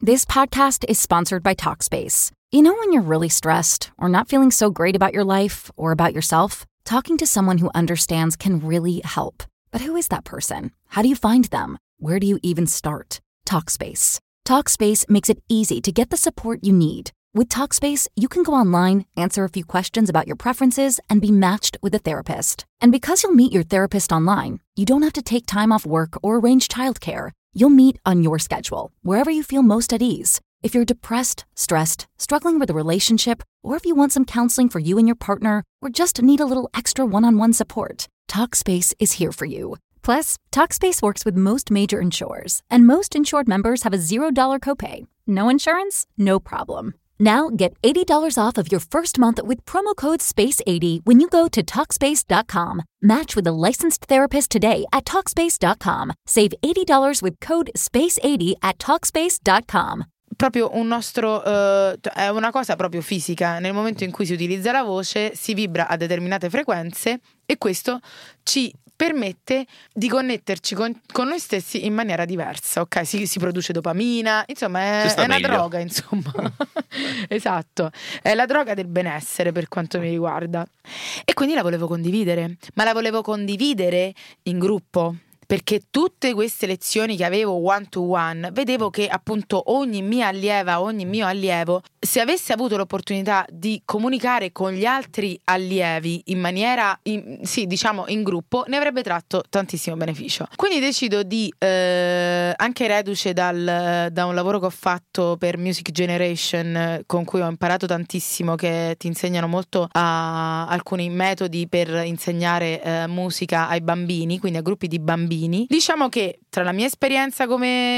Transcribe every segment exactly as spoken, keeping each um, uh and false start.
This podcast is sponsored by Talkspace. You know when you're really stressed or not feeling so great about your life or about yourself? Talking to someone who understands can really help. But who is that person? How do you find them? Where do you even start? Talkspace. Talkspace makes it easy to get the support you need. With Talkspace, you can go online, answer a few questions about your preferences, and be matched with a therapist. And because you'll meet your therapist online, you don't have to take time off work or arrange childcare. You'll meet on your schedule, wherever you feel most at ease. If you're depressed, stressed, struggling with a relationship, or if you want some counseling for you and your partner, or just need a little extra one-on-one support, Talkspace is here for you. Plus, Talkspace works with most major insurers, and most insured members have a zero dollars copay. No insurance? No problem. Now get eighty dollars off of your first month with promo code space eighty when you go to Talkspace dot com. Match with a licensed therapist today at Talkspace dot com. Save eighty dollars with code space eighty at Talkspace dot com. Proprio un nostro uh, è una cosa proprio fisica. Nel momento in cui si utilizza la voce si vibra a determinate frequenze e questo ci permette di connetterci con, con noi stessi in maniera diversa, ok? Si, si produce dopamina, insomma è, è una droga, insomma. Esatto, è la droga del benessere per quanto mi riguarda. E quindi la volevo condividere, ma la volevo condividere in gruppo. Perché tutte queste lezioni che avevo one to one, vedevo che appunto ogni mia allieva, ogni mio allievo, se avesse avuto l'opportunità di comunicare con gli altri allievi in maniera, in, sì, diciamo in gruppo, ne avrebbe tratto tantissimo beneficio. Quindi decido di, eh, anche reduce dal, da un lavoro che ho fatto per Music Generation, con cui ho imparato tantissimo, che ti insegnano molto a alcuni metodi per insegnare eh, musica ai bambini, quindi a gruppi di bambini. Diciamo che tra la mia esperienza come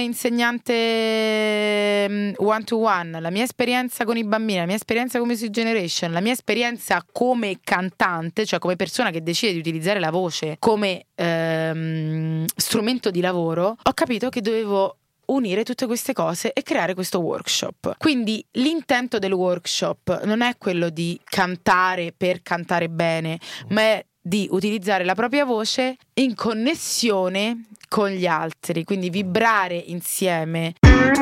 insegnante one to one, la mia esperienza con i bambini, la mia esperienza come Music Generation, la mia esperienza come cantante, cioè come persona che decide di utilizzare la voce come ehm, strumento di lavoro, ho capito che dovevo unire tutte queste cose e creare questo workshop. Quindi l'intento del workshop non è quello di cantare per cantare bene, ma è di utilizzare la propria voce in connessione con gli altri, quindi vibrare insieme.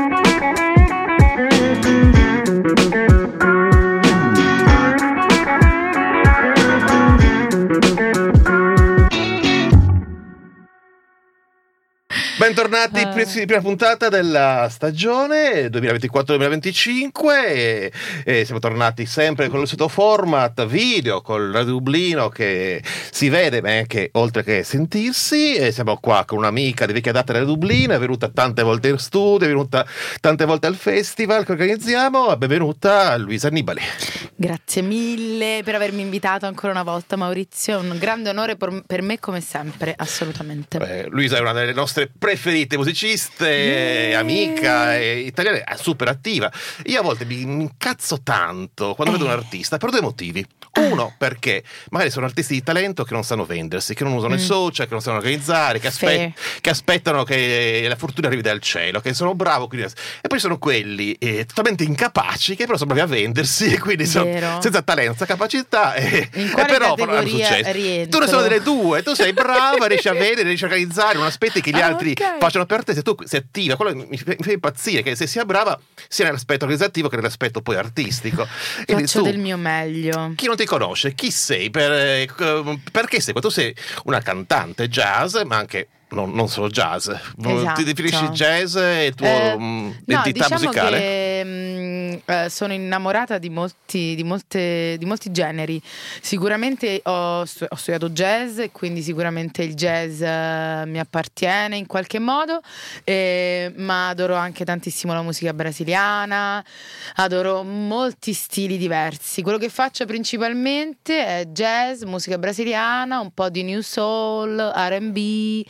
Bentornati, uh. prima puntata della stagione duemilaventiquattro duemilaventicinque e, e siamo tornati sempre con il solito format video, col Radio Dublino che si vede ma anche oltre che sentirsi, e siamo qua con un'amica di vecchia data del Dublino, è venuta tante volte in studio, è venuta tante volte al festival che organizziamo. Benvenuta Luisa Annibali. Grazie mille per avermi invitato ancora una volta, Maurizio, è un grande onore per, per me come sempre, assolutamente. eh, Luisa è una delle nostre preferite musiciste, yeah. amica e italiana, è super attiva. Io a volte mi incazzo tanto quando eh. vedo un artista per due motivi. Uno, perché magari sono artisti di talento che non sanno vendersi, che non usano mm. i social, che non sanno organizzare, che, aspe- che aspettano che la fortuna arrivi dal cielo, che sono bravo, quindi... e poi sono quelli eh, totalmente incapaci che però sono bravi a vendersi e quindi sono senza talento, senza capacità e, e però hanno successo. Rientro? Tu ne sono delle due, tu sei brava, riesci a vendere, riesci a organizzare, non aspetti che gli ah, altri okay. facciano per te, se tu sei attiva, quello mi, mi fa impazzire, che se sia brava sia nell'aspetto organizzativo che nell'aspetto poi artistico. Quindi faccio tu, del mio meglio. Chi non ti conosce, chi sei, per, perché sei? Tu sei una cantante jazz, ma anche non, non solo jazz. Esatto. Ti definisci jazz e tua eh, identità no, diciamo musicale? Che, mh, eh, sono innamorata di molti, di molte, di molti generi. Sicuramente ho, stu- ho studiato jazz e quindi sicuramente il jazz uh, mi appartiene in qualche modo, eh, ma adoro anche tantissimo la musica brasiliana, adoro molti stili diversi. Quello che faccio principalmente è jazz, musica brasiliana, un po' di new soul, R and B,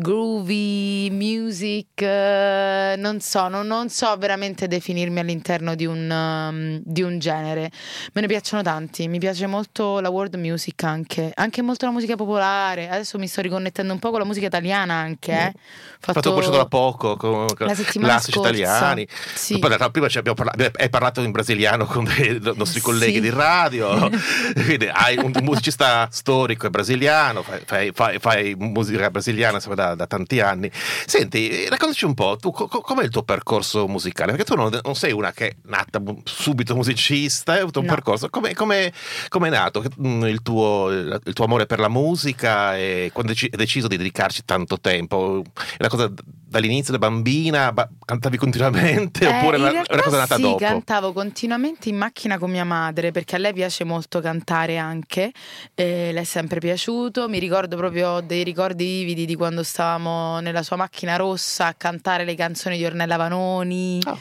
groovy music, uh, non so, non, non so veramente definirmi all'interno di un, um, di un genere. Me ne piacciono tanti, mi piace molto la world music anche, anche molto la musica popolare. Adesso mi sto riconnettendo un po' con la musica italiana anche, eh. Fatto, fatto questo da poco con, con la settimana classici scorsa. italiani. Sì. Poi, prima ci abbiamo parlato, hai parlato in brasiliano con dei nostri colleghi sì. di radio. Quindi hai un musicista storico e brasiliano, fai, fai, fai musica brasiliana, da, da tanti anni. Senti, raccontaci un po', tu co- com'è il tuo percorso musicale? Perché tu non, non sei una che è nata subito musicista, hai avuto un No. percorso. Come è nato il tuo, il tuo amore per la musica e quando hai deciso di dedicarci tanto tempo? È una cosa dall'inizio, da bambina, ba- cantavi continuamente Eh, oppure in è una, realtà una cosa nata sì, dopo? cantavo continuamente in macchina con mia madre perché a lei piace molto cantare anche, eh, le è sempre piaciuto. Mi ricordo proprio ho dei ricordi vividi di quando stavamo nella sua macchina rossa a cantare le canzoni di Ornella Vanoni. Oh.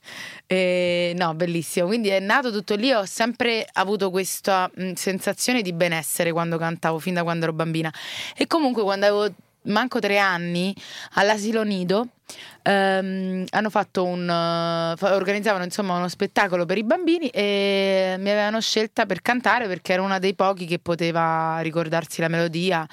Eh, no, bellissimo. Quindi è nato tutto lì. Ho sempre avuto questa mh, sensazione di benessere quando cantavo, fin da quando ero bambina. E comunque quando avevo manco tre anni all'asilo nido ehm, hanno fatto un uh, fa- organizzavano insomma uno spettacolo per i bambini e mi avevano scelta per cantare perché ero una dei pochi che poteva ricordarsi la melodia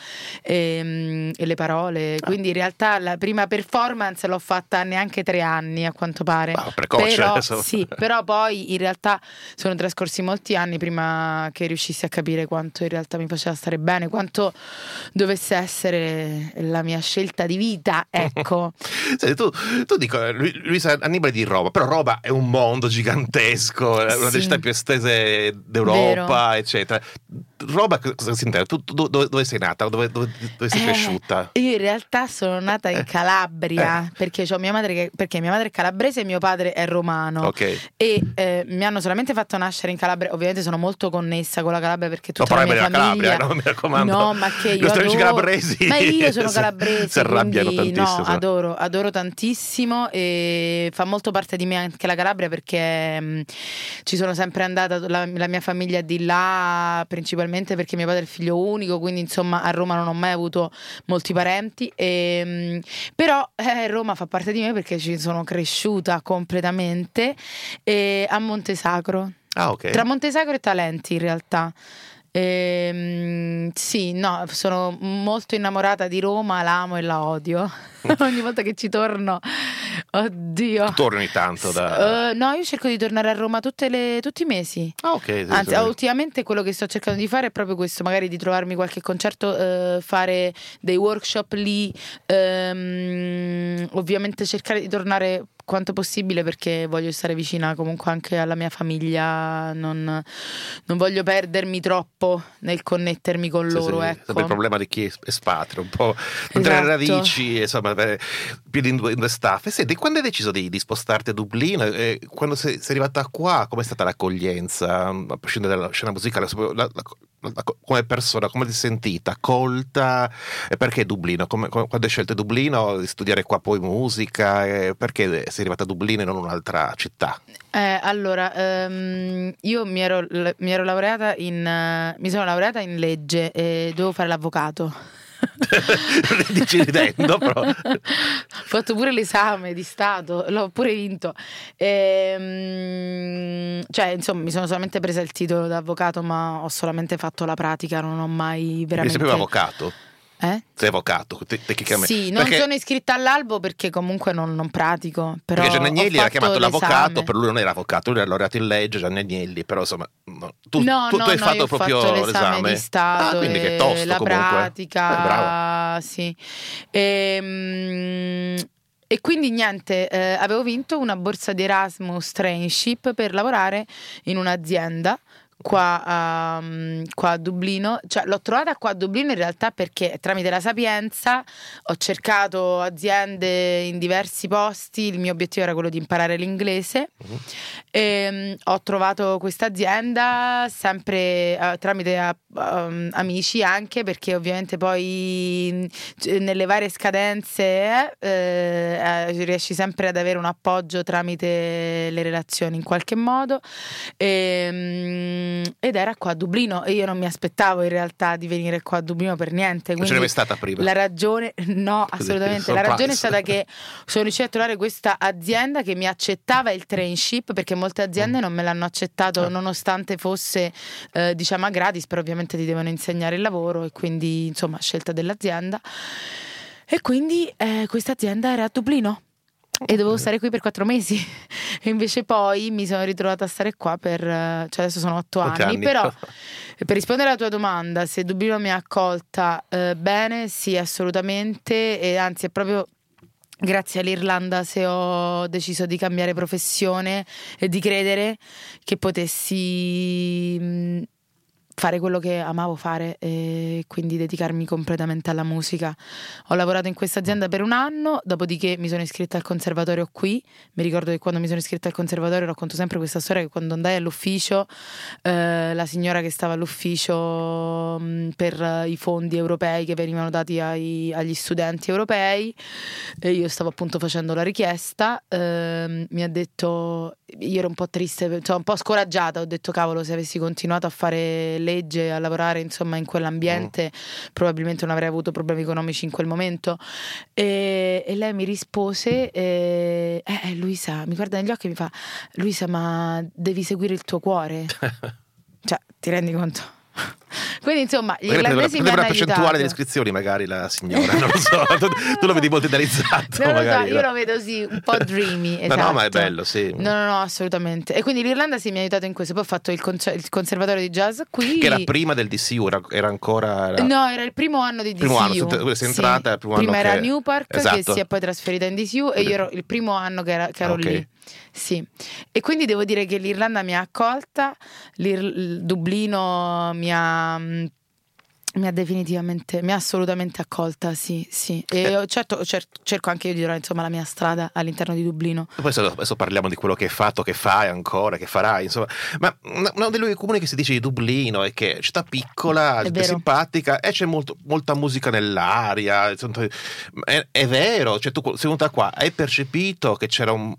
e, e le parole, quindi in realtà la prima performance l'ho fatta a neanche tre anni a quanto pare. Wow, precoce, però, adesso. sì, però poi in realtà sono trascorsi molti anni prima che riuscissi a capire quanto in realtà mi faceva stare bene, quanto dovesse essere la mia scelta di vita, ecco. Senti, tu, tu dico, Lu- Luisa Annibale di Roma, però Roma è un mondo gigantesco, è una Sì. delle città più estese d'Europa, Vero. eccetera. Roma, cosa si intende? Tu, tu dove, dove sei nata? Dove, dove, dove sei Eh, cresciuta? Io in realtà sono nata in Calabria perché, c'ho mia madre che, perché mia madre è calabrese e mio padre è romano. Ok. E eh, mi hanno solamente fatto nascere in Calabria. Ovviamente sono molto connessa con la Calabria perché tutta No, la mia della famiglia. Calabria, no, mi raccomando. No, ma che I io nostri amici adoro... calabresi Ma io sono si- calabrese, si arrabbiano quindi tantissimo, no, sì. adoro, adoro tantissimo e fa molto parte di me anche la Calabria perché mh, ci sono sempre andata, la, la mia famiglia è di là principalmente perché mio padre è il figlio unico, quindi insomma a Roma non ho mai avuto molti parenti e, mh, però eh, Roma fa parte di me perché ci sono cresciuta completamente e a Montesacro, Ah, ok. tra Montesacro e Talenti in realtà. Ehm, sì, no, sono molto innamorata di Roma, la amo e la odio. Ogni volta che ci torno, oddio. Tu torni tanto da... Uh, no, io cerco di tornare a Roma tutte le, tutti i mesi. Ah, ok. sì, Anzi, sì. ultimamente quello che sto cercando di fare è proprio questo, magari di trovarmi qualche concerto, eh, fare dei workshop lì, ehm, ovviamente cercare di tornare quanto possibile perché voglio stare vicina comunque anche alla mia famiglia, non, non voglio perdermi troppo nel connettermi con Sì, loro, sì, ecco. sempre il problema di chi è espatrio, un po' mantenere Esatto. radici, insomma, avere piedi in due, in due staffe. Senti, quando hai deciso di, di spostarti a Dublino, eh, quando sei, sei arrivata qua, com'è stata l'accoglienza, a prescindere dalla scena musicale, la, la, la, come persona, come ti sei sentita, colta, e perché Dublino? Come, come, quando hai scelto Dublino, di studiare qua poi musica, eh, perché sei arrivata a Dublino e non un'altra città? Eh, allora, ehm, io mi ero, mi ero laureata in, eh, mi sono laureata in legge e dovevo fare l'avvocato. Dici ridendo, però. Ho fatto pure l'esame di Stato, l'ho pure vinto. Ehm, cioè, insomma, mi sono solamente presa il titolo d'avvocato, ma ho solamente fatto la pratica, non ho mai Mi veramente. sapevo avvocato? Eh? Sei avvocato, te- tecnicamente. Sì, non perché, sono iscritta all'albo perché comunque non, non pratico. Però perché Gianni Agnelli ho era fatto chiamato l'avvocato, l'esame. per lui non era avvocato, lui era laureato in legge, Gianni Agnelli, però insomma, no. tu, No, tu, no, tu hai no, fatto io ho proprio fatto l'esame, l'esame di Stato, Ah, quindi che e tosto la comunque. pratica, Eh, brava. sì. E, e quindi niente, eh, avevo vinto una borsa di Erasmus Trainship per lavorare in un'azienda qua a, qua a Dublino, cioè l'ho trovata qua a Dublino in realtà perché tramite la Sapienza ho cercato aziende in diversi posti, il mio obiettivo era quello di imparare l'inglese. Uh-huh. E, um, ho trovato questa azienda sempre uh, tramite uh, um, amici, anche perché ovviamente poi uh, nelle varie scadenze eh, eh, riesci sempre ad avere un appoggio tramite le relazioni in qualche modo. E, um, ed era qua a Dublino e io non mi aspettavo in realtà di venire qua a Dublino per niente. Non ce n'è mai stata prima? La ragione, no, assolutamente. La ragione è stata che sono riuscita a trovare questa azienda che mi accettava il trainship, perché molte aziende non me l'hanno accettato, Ah. nonostante fosse eh, diciamo a gratis, però ovviamente ti devono insegnare il lavoro, e quindi insomma scelta dell'azienda. E quindi eh, questa azienda era a Dublino. e dovevo stare qui per quattro mesi e invece poi mi sono ritrovata a stare qua per, cioè adesso sono otto anni, anni. Però per rispondere alla tua domanda, se Dublino mi ha accolta eh, bene, sì, assolutamente, e anzi è proprio grazie all'Irlanda se ho deciso di cambiare professione e di credere che potessi mh, fare quello che amavo fare e quindi dedicarmi completamente alla musica. Ho lavorato in questa azienda per un anno, dopodiché mi sono iscritta al conservatorio qui. Mi ricordo che quando mi sono iscritta al conservatorio, racconto sempre questa storia, che quando andai all'ufficio eh, la signora che stava all'ufficio mh, per i fondi europei che venivano dati ai, agli studenti europei, e io stavo appunto facendo la richiesta, eh, mi ha detto, io ero un po' triste, cioè un po' scoraggiata, ho detto cavolo, se avessi continuato a fare legge, a lavorare insomma in quell'ambiente mm. probabilmente non avrei avuto problemi economici in quel momento, e, e lei mi rispose eh, eh, Luisa, mi guarda negli occhi e mi fa: Luisa, ma devi seguire il tuo cuore. Cioè, ti rendi conto? Quindi insomma gli magari irlandesi mi hanno una percentuale aiutato. delle iscrizioni magari la signora, non lo so. tu, tu lo vedi molto idealizzato. Non lo magari, so, io lo vedo sì, un po' dreamy, esatto. No, no, ma è bello, sì. No, no, no, assolutamente. E quindi l'Irlanda sì mi ha aiutato in questo. Poi ho fatto il, conce- il conservatorio di jazz qui. Che era prima del D C U, era, era ancora... Era... No, era il primo anno di D C U. Primo anno, sei entrata, sì. il primo Prima anno era che... Newpark, esatto. che si è poi trasferita in D C U, e io ero il primo anno che, era, che ero okay. lì. Sì. E quindi devo dire che l'Irlanda mi ha accolta, il Dublino mi ha... Mi ha definitivamente, mi ha assolutamente accolta, sì, sì. E io, certo, cer- cerco anche io di trovare insomma la mia strada all'interno di Dublino. Poi adesso parliamo di quello che hai fatto, che fai ancora, che farai, insomma. Ma uno dei luoghi comuni che si dice di Dublino è che è città piccola, è simpatica, e c'è molto, molta musica nell'aria. È, è vero, cioè tu sei venuta qua, hai percepito che c'era un...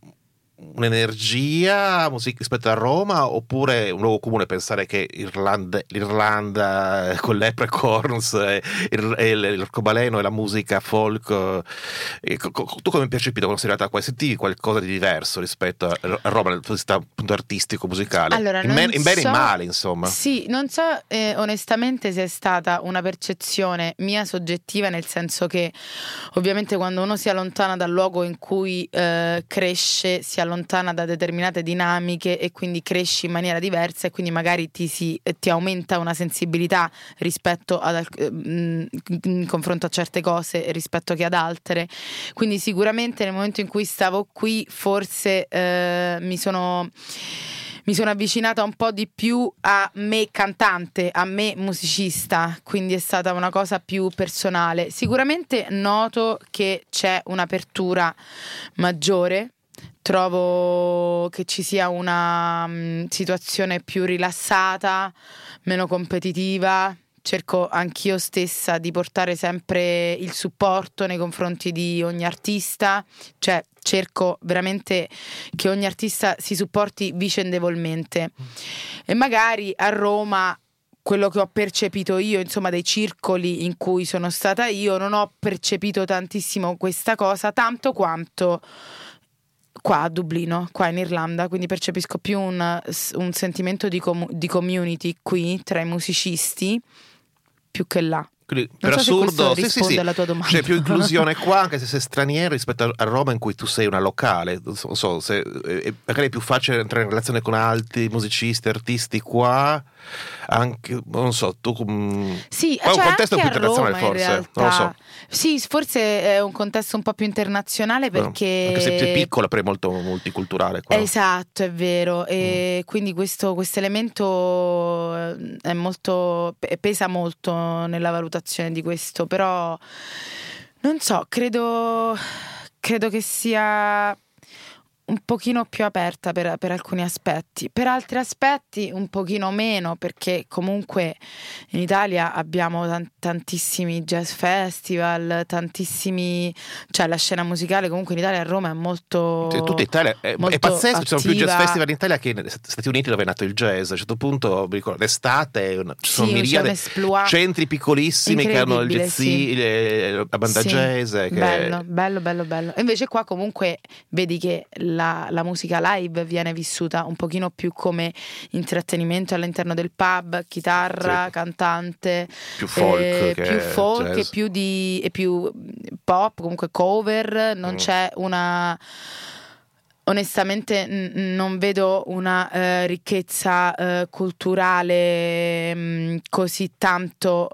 un'energia musica rispetto a Roma, oppure è un luogo comune pensare che Irlanda, l'Irlanda con Leprechauns e il, e l'arcobaleno e la musica folk, e, tu come hai percepito quando sei arrivata qua? Sentivi qualcosa di diverso rispetto a Roma dal punto di vista artistico musicale? Allora, in, me, in bene so, e in male, insomma. Sì, non so eh, onestamente se è stata una percezione mia soggettiva, nel senso che ovviamente quando uno si allontana dal luogo in cui eh, cresce, si allontana da determinate dinamiche e quindi cresci in maniera diversa, e quindi magari ti, si, ti aumenta una sensibilità rispetto ad in confronto a certe cose rispetto che ad altre. Quindi sicuramente nel momento in cui stavo qui forse eh, mi sono mi sono avvicinata un po' di più a me cantante, a me musicista, quindi è stata una cosa più personale. Sicuramente noto che c'è un'apertura maggiore. Trovo che ci sia una um, situazione più rilassata, meno competitiva. Cerco anch'io stessa di portare sempre il supporto nei confronti di ogni artista, cioè cerco veramente che ogni artista si supporti vicendevolmente. E magari a Roma, quello che ho percepito io, insomma, dei circoli in cui sono stata io, non ho percepito tantissimo questa cosa, tanto quanto qua a Dublino, qua in Irlanda, quindi percepisco più un, un sentimento di, com- di community qui tra i musicisti più che là. Quindi, non per so assurdo, se sì, sì, sì. alla tua domanda. C'è più inclusione qua, anche se sei straniero, rispetto a Roma in cui tu sei una locale. Non so, so se eh, magari è più facile entrare in relazione con altri musicisti, artisti qua, anche, non so, tu um, sì, qua è cioè un contesto più anche a internazionale, Roma, forse, realtà, non lo so. Sì, forse è un contesto un po' più internazionale, perché anche se è piccola, però è molto multiculturale qua. Esatto, è vero, e mm. quindi questo elemento è molto, pesa molto nella valutazione di questo, però non so, credo credo che sia un pochino più aperta per, per alcuni aspetti, per altri aspetti un pochino meno, perché comunque in Italia abbiamo tant- tantissimi jazz festival, tantissimi, cioè la scena musicale comunque in Italia, a Roma è molto sì, tutta Italia è, è pazzesco, ci sono più jazz festival in Italia che negli Stati Uniti, dove è nato il jazz. A un certo punto mi ricordo l'estate ci sono sì, miriade centri piccolissimi che hanno il jazz, sì. la banda sì, jazz che... bello, bello, bello, bello. E invece qua comunque vedi che la, la musica live viene vissuta un pochino più come intrattenimento all'interno del pub, chitarra, sì. cantante, più folk, eh, che più folk jazz. e più di e più pop, comunque cover, non mm. c'è una onestamente n- non vedo una uh, ricchezza uh, culturale mh, così tanto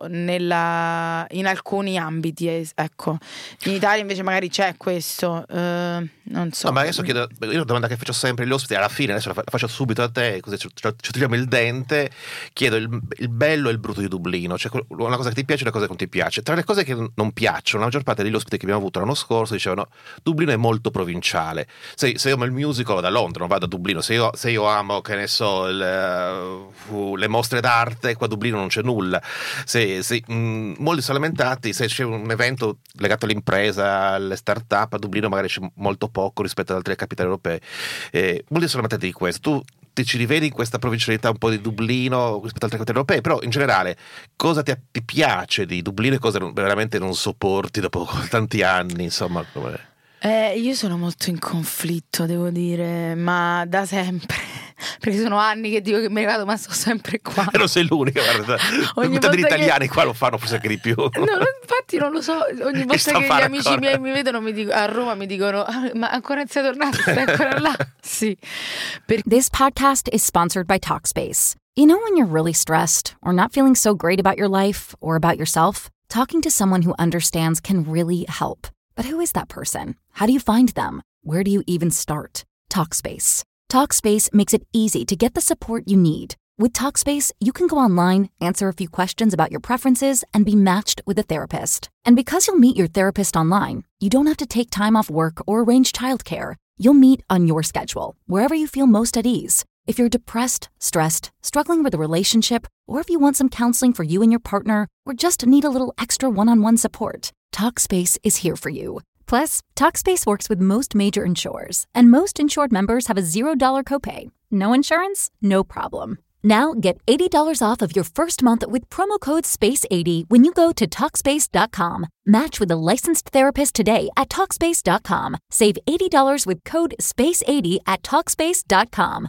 nella, in alcuni ambiti, eh, ecco. In Italia invece magari c'è questo, uh, non so. No, ma adesso chiedo, io una domanda che faccio sempre agli ospiti, alla fine, adesso la, fa- la faccio subito a te, così ci, ci, ci togliamo il dente, chiedo il, il bello e il brutto di Dublino, cioè una cosa che ti piace e una cosa che non ti piace. Tra le cose che non piacciono, la maggior parte degli ospiti che abbiamo avuto l'anno scorso dicevano Dublino è molto provinciale, se, se io amo il musical vado a Londra, non vado a Dublino, se io, se io amo, che ne so, il, uh, le mostre d'arte, qua a Dublino non c'è nulla. Se, se, mh, molti sono lamentati, se c'è un evento legato all'impresa, alle start-up, a Dublino magari c'è molto poco rispetto ad altre capitali europee. Eh, molti sono lamentati di questo. Tu ti ci rivedi in questa provincialità un po' di Dublino rispetto ad altre capitali europee, però in generale cosa ti, ti piace di Dublino e cosa non, veramente non sopporti dopo tanti anni, insomma, come... Eh, io sono molto in conflitto, devo dire, ma da sempre, perché sono anni che dico che me ne vado, ma sto sempre qua. E non sei l'unica, guarda. Metà degli italiani che... qua lo fanno forse anche di più. No, infatti non lo so, ogni volta che gli amici miei mi vedono mi dico, a Roma mi dicono ah, ma ancora non sei tornato, stai ancora là? Sì. Per... This podcast is sponsored by Talkspace. You know when you're really stressed or not feeling so great about your life or about yourself? Talking to someone who understands can really help. But who is that person? How do you find them? Where do you even start? Talkspace. Talkspace makes it easy to get the support you need. With Talkspace, you can go online, answer a few questions about your preferences, and be matched with a therapist. And because you'll meet your therapist online, you don't have to take time off work or arrange childcare. You'll meet on your schedule, wherever you feel most at ease. If you're depressed, stressed, struggling with a relationship, or if you want some counseling for you and your partner, or just need a little extra one-on-one support, Talkspace is here for you. Plus, Talkspace works with most major insurers, and most insured members have a zero dollar copay. No insurance? No problem. Now get eighty dollars off of your first month with promo code space eighty when you go to Talkspace dot com. Match with a licensed therapist today at Talkspace dot com. Save eighty dollars with code space eighty at Talkspace dot com.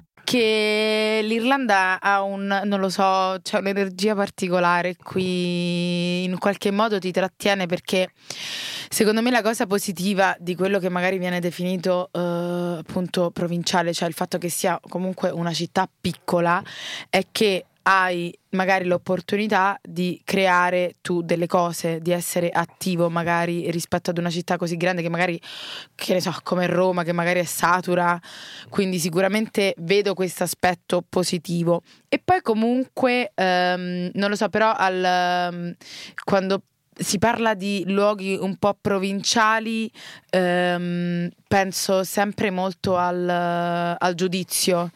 Che l'Irlanda ha un, non lo so, c'è un'energia particolare qui, in qualche modo ti trattiene, perché secondo me la cosa positiva di quello che magari viene definito eh, appunto provinciale, cioè il fatto che sia comunque una città piccola, è che hai magari l'opportunità di creare tu delle cose, di essere attivo magari rispetto ad una città così grande che magari, che ne so, come Roma, che magari è satura, quindi sicuramente vedo questo aspetto positivo. E poi comunque ehm, non lo so, però al, um, quando si parla di luoghi un po' provinciali ehm, penso sempre molto al, al giudizio,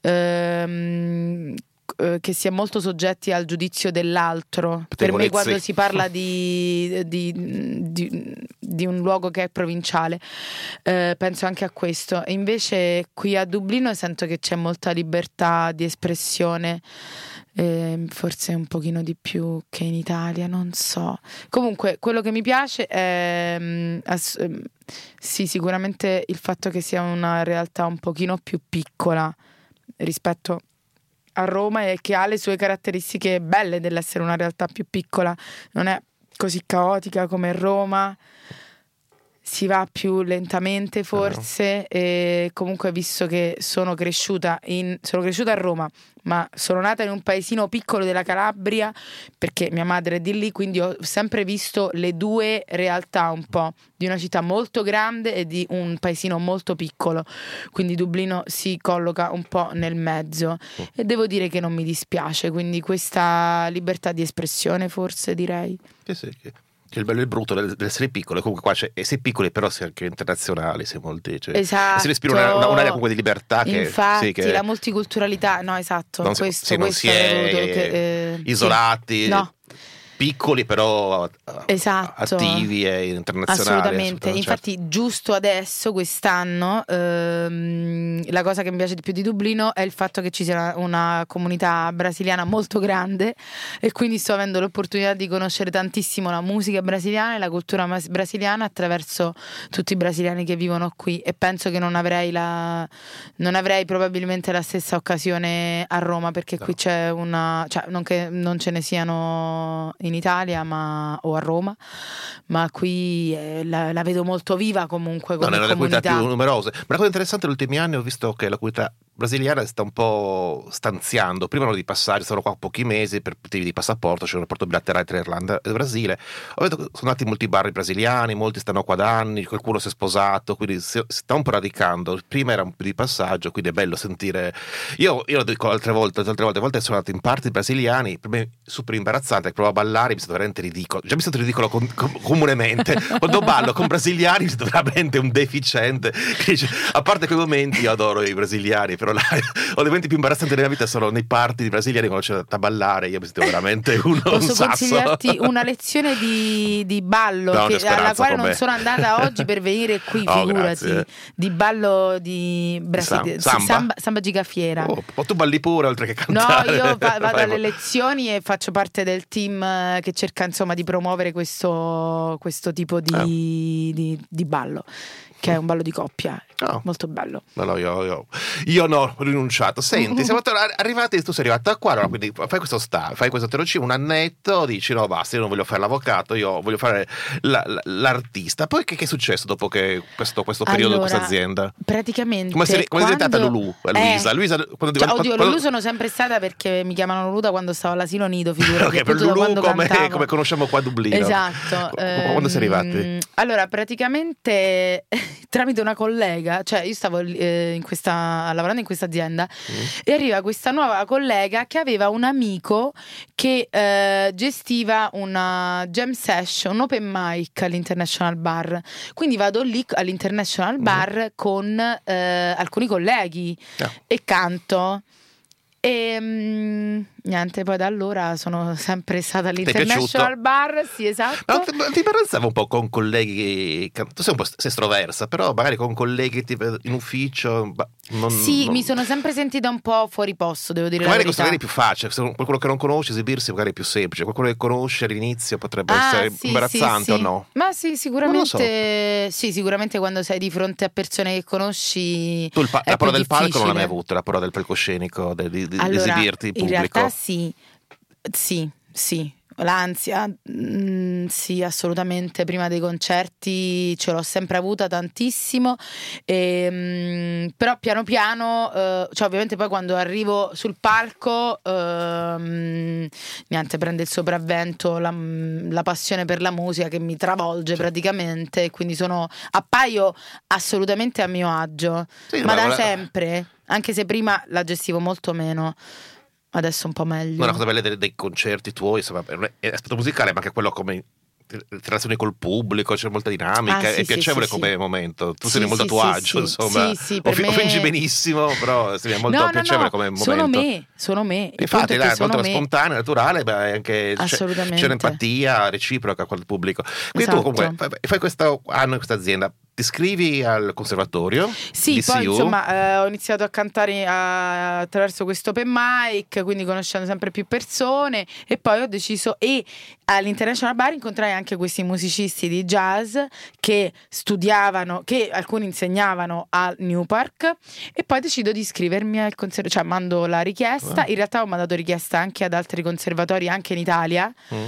ehm, che si è molto soggetti al giudizio dell'altro. Per me quando si parla di, di, di, di un luogo che è provinciale eh, penso anche a questo. E invece qui a Dublino sento che c'è molta libertà di espressione, eh, forse un pochino di più che in Italia, non so. Comunque quello che mi piace è mh, ass- mh, sì, sicuramente il fatto che sia una realtà un pochino più piccola rispetto a Roma, e che ha le sue caratteristiche belle dell'essere una realtà più piccola, non è così caotica come Roma, si va più lentamente forse, no. E comunque visto che sono cresciuta in sono cresciuta a Roma, ma sono nata in un paesino piccolo della Calabria perché mia madre è di lì, quindi ho sempre visto le due realtà un po', di una città molto grande e di un paesino molto piccolo, quindi Dublino si colloca un po' nel mezzo e devo dire che non mi dispiace, quindi questa libertà di espressione forse direi. Sì, sì, che il bello e il brutto dell'essere piccole, comunque qua c'è, e sei piccoli però sei anche internazionali, sei molti, cioè, esatto, si respira una, una, un'area comunque di libertà che, infatti sì, che la multiculturalità, no esatto, non, questo, sì, non questo si è che, eh, isolati, sì. No, piccoli però esatto. attivi e internazionali. Assolutamente, infatti certo. Giusto adesso, quest'anno, ehm, la cosa che mi piace di più di Dublino è il fatto che ci sia una comunità brasiliana molto grande, e quindi sto avendo l'opportunità di conoscere tantissimo la musica brasiliana e la cultura mas- brasiliana attraverso tutti i brasiliani che vivono qui, e penso che non avrei la non avrei probabilmente la stessa occasione a Roma, perché no. Qui c'è una, cioè non che non ce ne siano in Italia ma o a Roma, ma qui eh, la, la vedo molto viva comunque come no, nelle comunità. comunità più numerose. Ma la cosa interessante, negli ultimi anni ho visto che la comunità brasiliana sta un po' stanziando. Prima erano di passare, sono qua pochi mesi per motivi di passaporto, c'è un rapporto bilaterale tra Irlanda e Brasile. Ho veduto che sono nati molti bar brasiliani, molti stanno qua da anni, qualcuno si è sposato, quindi si sta un po' radicando. Prima era un po' di passaggio, quindi è bello sentire. Io, io lo dico altre volte, altre volte, a volte sono andato in party brasiliani, per me super imbarazzante, provo a ballare, mi sento veramente ridicolo. Già mi sento ridicolo com- com- comunemente. Quando ballo con brasiliani mi sento veramente un deficiente. A parte quei momenti, io adoro i brasiliani, però la, ho dei momenti più imbarazzanti della vita sono nei party di brasiliani quando c'è da ballare, io mi sento veramente uno, Posso un sasso. consigliarti una lezione di, di ballo no, che, alla quale non me. sono andata oggi per venire qui, oh, figurati, grazie. Di ballo di Brasile, Sam- samba? samba, samba gigafiera. Oh, tu balli pure oltre che cantare. No, io va- vado alle lezioni e faccio parte del team che cerca insomma di promuovere questo, questo tipo di, oh. di, di ballo, che è un ballo di coppia. Oh. Molto bello. No, no, io, io, io no, ho rinunciato. Senti, siamo arrivati, tu sei arrivata qua, allora, quindi fai questo sta, fai questo tirocinio, un annetto, dici no basta, io non voglio fare l'avvocato, io voglio fare la, la, l'artista. Poi che, che è successo dopo che questo, questo periodo, allora, questa azienda? Praticamente come sei, come quando... è diventata Lulu? Luisa, eh. Luisa quando, cioè, quando, oddio, quando... Lulu sono sempre stata, perché mi chiamano Lulu da quando stavo all'asilo nido, figurati. Ok, per Lulu come, come conosciamo qua a Dublino. Esatto. Quando sei arrivati? Allora, praticamente tramite una collega, cioè io stavo eh, in questa, lavorando in questa azienda mm. e arriva questa nuova collega che aveva un amico che eh, gestiva una jam session, un open mic all'International Bar, quindi vado lì all'International Bar mm. con eh, alcuni colleghi no. e canto. E mh, niente, poi da allora sono sempre stata all'International Bar, sì, esatto. Ma ti, ti imbarazzava un po' con colleghi, tu sei un po' estroversa, però magari con colleghi tipo in ufficio non, sì, non... mi sono sempre sentita un po' fuori posto, devo dire magari la verità. Magari è più facile, se qualcuno che non conosci esibirsi magari è più semplice, qualcuno che conosci all'inizio potrebbe ah, essere sì, imbarazzante sì, o sì. no? Ma sì, sicuramente so. sì, sicuramente quando sei di fronte a persone che conosci tu il pa- la parola del difficile. palco non l'hai mai avuta, la parola del palcoscenico, di, di, di allora, esibirti in pubblico? In realtà sì, sì, sì. L'ansia, mh, sì, assolutamente. Prima dei concerti ce l'ho sempre avuta tantissimo, e, mh, però piano piano, eh, cioè ovviamente poi quando arrivo sul palco, eh, mh, niente, prende il sopravvento la, la passione per la musica che mi travolge praticamente, e quindi sono appaio assolutamente a mio agio, sì, ma da sempre, anche se prima la gestivo molto meno. Adesso un po' meglio. Una cosa bella dei, dei concerti tuoi, insomma, è aspetto musicale, ma anche quello come relazioni col pubblico, c'è molta dinamica, ah, sì, è piacevole sì, come sì. momento. Tu sì, sei molto a tuo sì, agio, insomma. Sì, sì, per o, me... fingi benissimo, però sei molto no, piacevole no, no. come momento. Sono me, sono me. Infatti, dai, è molto me. spontaneo, naturale, ma anche Assolutamente. c'è un'empatia reciproca con il pubblico. Quindi esatto. tu comunque fai questo anno in questa azienda. Ti iscrivi al conservatorio? Sì, poi insomma eh, ho iniziato a cantare a, attraverso questo open mic, quindi conoscendo sempre più persone, e poi ho deciso, e all'International Bar incontrai anche questi musicisti di jazz che studiavano, che alcuni insegnavano a New Park, e poi decido di iscrivermi al conservatorio, cioè mando la richiesta, oh. in realtà ho mandato richiesta anche ad altri conservatori anche in Italia, mm.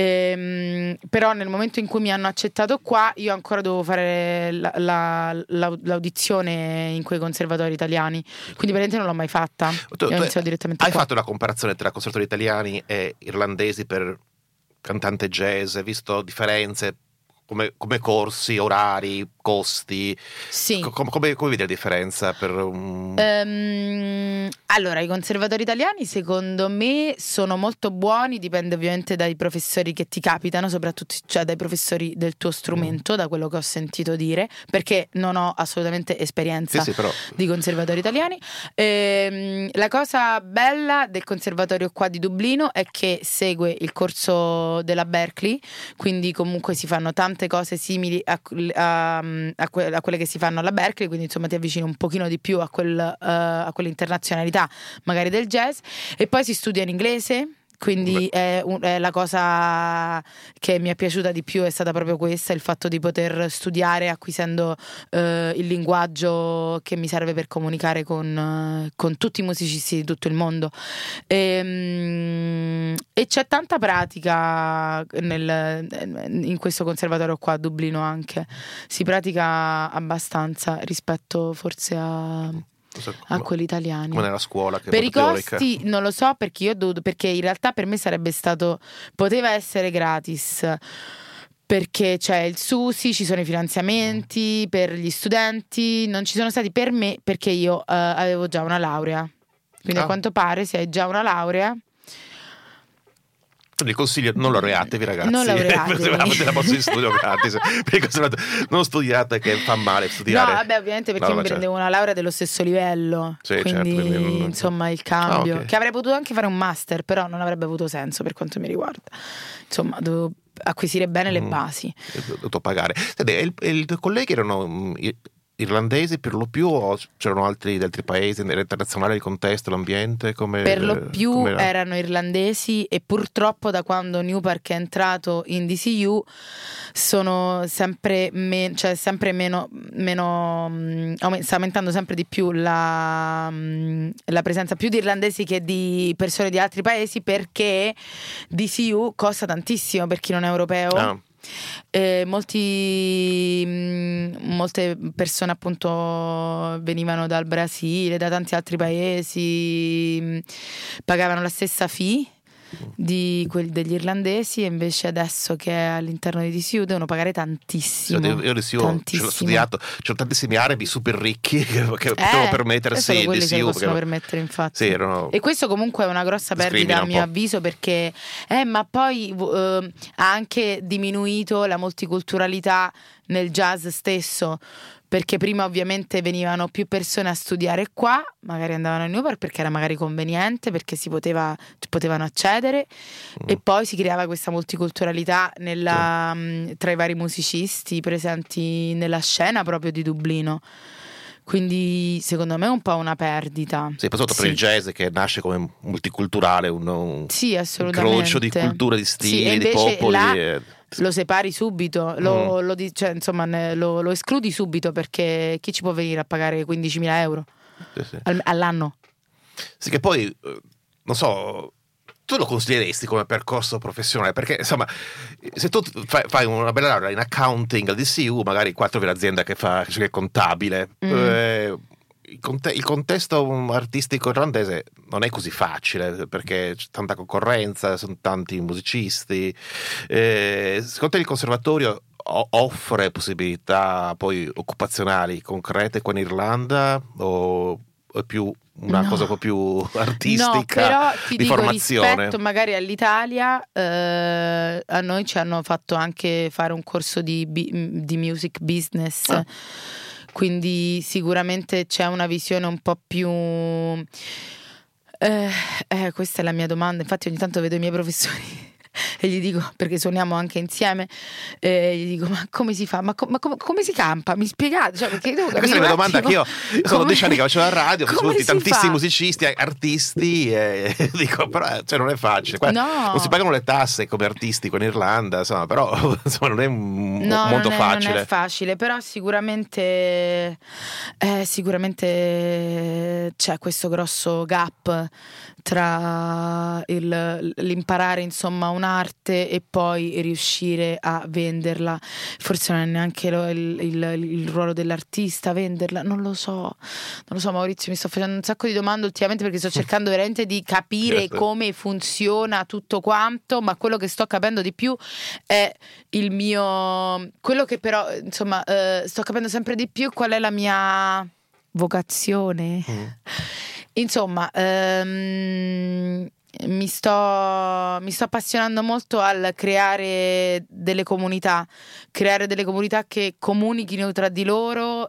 ehm, però nel momento in cui mi hanno accettato qua io ancora dovevo fare La, la, la, l'audizione in quei conservatori italiani, quindi praticamente non l'ho mai fatta. Tu, tu iniziato direttamente hai qua. fatto una comparazione tra conservatori italiani e irlandesi per cantante jazz? Hai visto differenze come, come corsi, orari, costi? Sì. Com- come, come vedi la differenza per un... um, Allora, i conservatori italiani secondo me sono molto buoni, dipende ovviamente dai professori che ti capitano, soprattutto cioè dai professori del tuo strumento, da quello che ho sentito dire, perché non ho assolutamente esperienza sì, sì, però... di conservatori italiani. Ehm, la cosa bella del conservatorio qua di Dublino è che segue il corso della Berkeley, quindi comunque si fanno tante cose simili a, a, a, que- a quelle che si fanno alla Berkeley, quindi insomma ti avvicini un pochino di più a, quel, uh, a quell'internazionalità magari del jazz, e poi si studia in inglese, quindi è, un, è la cosa che mi è piaciuta di più è stata proprio questa, il fatto di poter studiare acquisendo eh, il linguaggio che mi serve per comunicare con, eh, con tutti i musicisti di tutto il mondo, e, e c'è tanta pratica nel, in questo conservatorio qua a Dublino, anche si pratica abbastanza rispetto forse a a quelli italiani. Come nella scuola, che per i teorica. costi non lo so, perché io ho dovuto, perché in realtà per me sarebbe stato, poteva essere gratis, perché c'è il SUSI, ci sono i finanziamenti per gli studenti, non ci sono stati per me perché io uh, avevo già una laurea, quindi ah. a quanto pare se hai già una laurea. Quindi consiglio, non laureatevi ragazzi, non laureatevi. Avete la borsa di studio gratis, non studiate che fa male studiare. No, vabbè, ovviamente perché no, mi certo. prendevo una laurea dello stesso livello, sì, quindi, certo, quindi insomma il cambio, ah, okay. Che avrei potuto anche fare un master, però non avrebbe avuto senso per quanto mi riguarda, insomma dovevo acquisire bene le basi. Ho dovuto pagare. Senti, il, il tuoi colleghi erano irlandesi per lo più, o c'erano altri di altri paesi, internazionali, il contesto, l'ambiente? Come, per lo più com'era? Erano irlandesi, e purtroppo da quando Newpark è entrato in D C U sono sempre, me- cioè sempre meno, meno mh, sta aumentando sempre di più la, mh, la presenza più di irlandesi che di persone di altri paesi, perché D C U costa tantissimo per chi non è europeo. Ah. Eh, molti, mh, molte persone appunto venivano dal Brasile, da tanti altri paesi, mh, pagavano la stessa fee di quelli degli irlandesi, e invece adesso che è all'interno di D C U devono pagare tantissimo. Io, io D C U ce l'ho studiato, c'erano tantissimi arabi super ricchi che, che eh, potevano permettersi quelli D C U, che possono perché... permettere, infatti. Sì, erano... E questo comunque è una grossa perdita a mio avviso, perché eh, ma poi eh, ha anche diminuito la multiculturalità nel jazz stesso, perché prima ovviamente venivano più persone a studiare qua, magari andavano a Newport perché era magari conveniente, perché si poteva, potevano accedere, mm. e poi si creava questa multiculturalità nella, sì. mh, tra i vari musicisti presenti nella scena proprio di Dublino. Quindi secondo me è un po' una perdita. Sì, poi sotto sì. per il jazz che nasce come multiculturale, un, un sì, assolutamente. incrocio di culture, di stili, sì, di popoli. Là e... lo separi subito, lo, mm. lo, cioè, insomma, ne, lo, lo escludi subito, perché chi ci può venire a pagare quindicimila euro sì, sì. All, all'anno? Sì, che poi, non so... tu lo consiglieresti come percorso professionale? Perché insomma, se tu fai, fai una bella laurea in accounting al D C U, magari quattro per l'azienda che fa che è contabile, mm. eh, il, conte- il contesto artistico irlandese non è così facile, perché c'è tanta concorrenza, sono tanti musicisti. Eh, secondo te il conservatorio o- offre possibilità poi occupazionali concrete qua in Irlanda, o è più una no. cosa un po' più artistica, no, però ti di dico, formazione? rispetto magari all'Italia, eh, a noi ci hanno fatto anche fare un corso di, di music business, ah. quindi sicuramente c'è una visione un po' più eh, eh, questa è la mia domanda, infatti ogni tanto vedo i miei professori e gli dico, perché suoniamo anche insieme, e gli dico ma come si fa, ma, com- ma com- come si campa, mi spiegate, cioè, perché devo questa è la mia domanda, che io, io sono dieci anni che facevo la radio, ho avuto tantissimi fa? musicisti, artisti, e dico però cioè, non è facile. Qua no. non si pagano le tasse come artisti qua in Irlanda, insomma, però insomma, non è un no, molto non è, facile. Non è facile, però sicuramente eh, sicuramente c'è questo grosso gap tra il, l'imparare insomma un'arte e poi riuscire a venderla. Forse non è neanche lo, il, il, il ruolo dell'artista venderla, non lo so, non lo so Maurizio, mi sto facendo un sacco di domande ultimamente perché sto cercando veramente di capire certo. come funziona tutto quanto, ma quello che sto capendo di più è il mio, quello che però insomma eh, sto capendo sempre di più qual è la mia vocazione. Mm. Insomma, ehm, mi sto, mi sto appassionando molto al creare delle comunità, creare delle comunità che comunichino tra di loro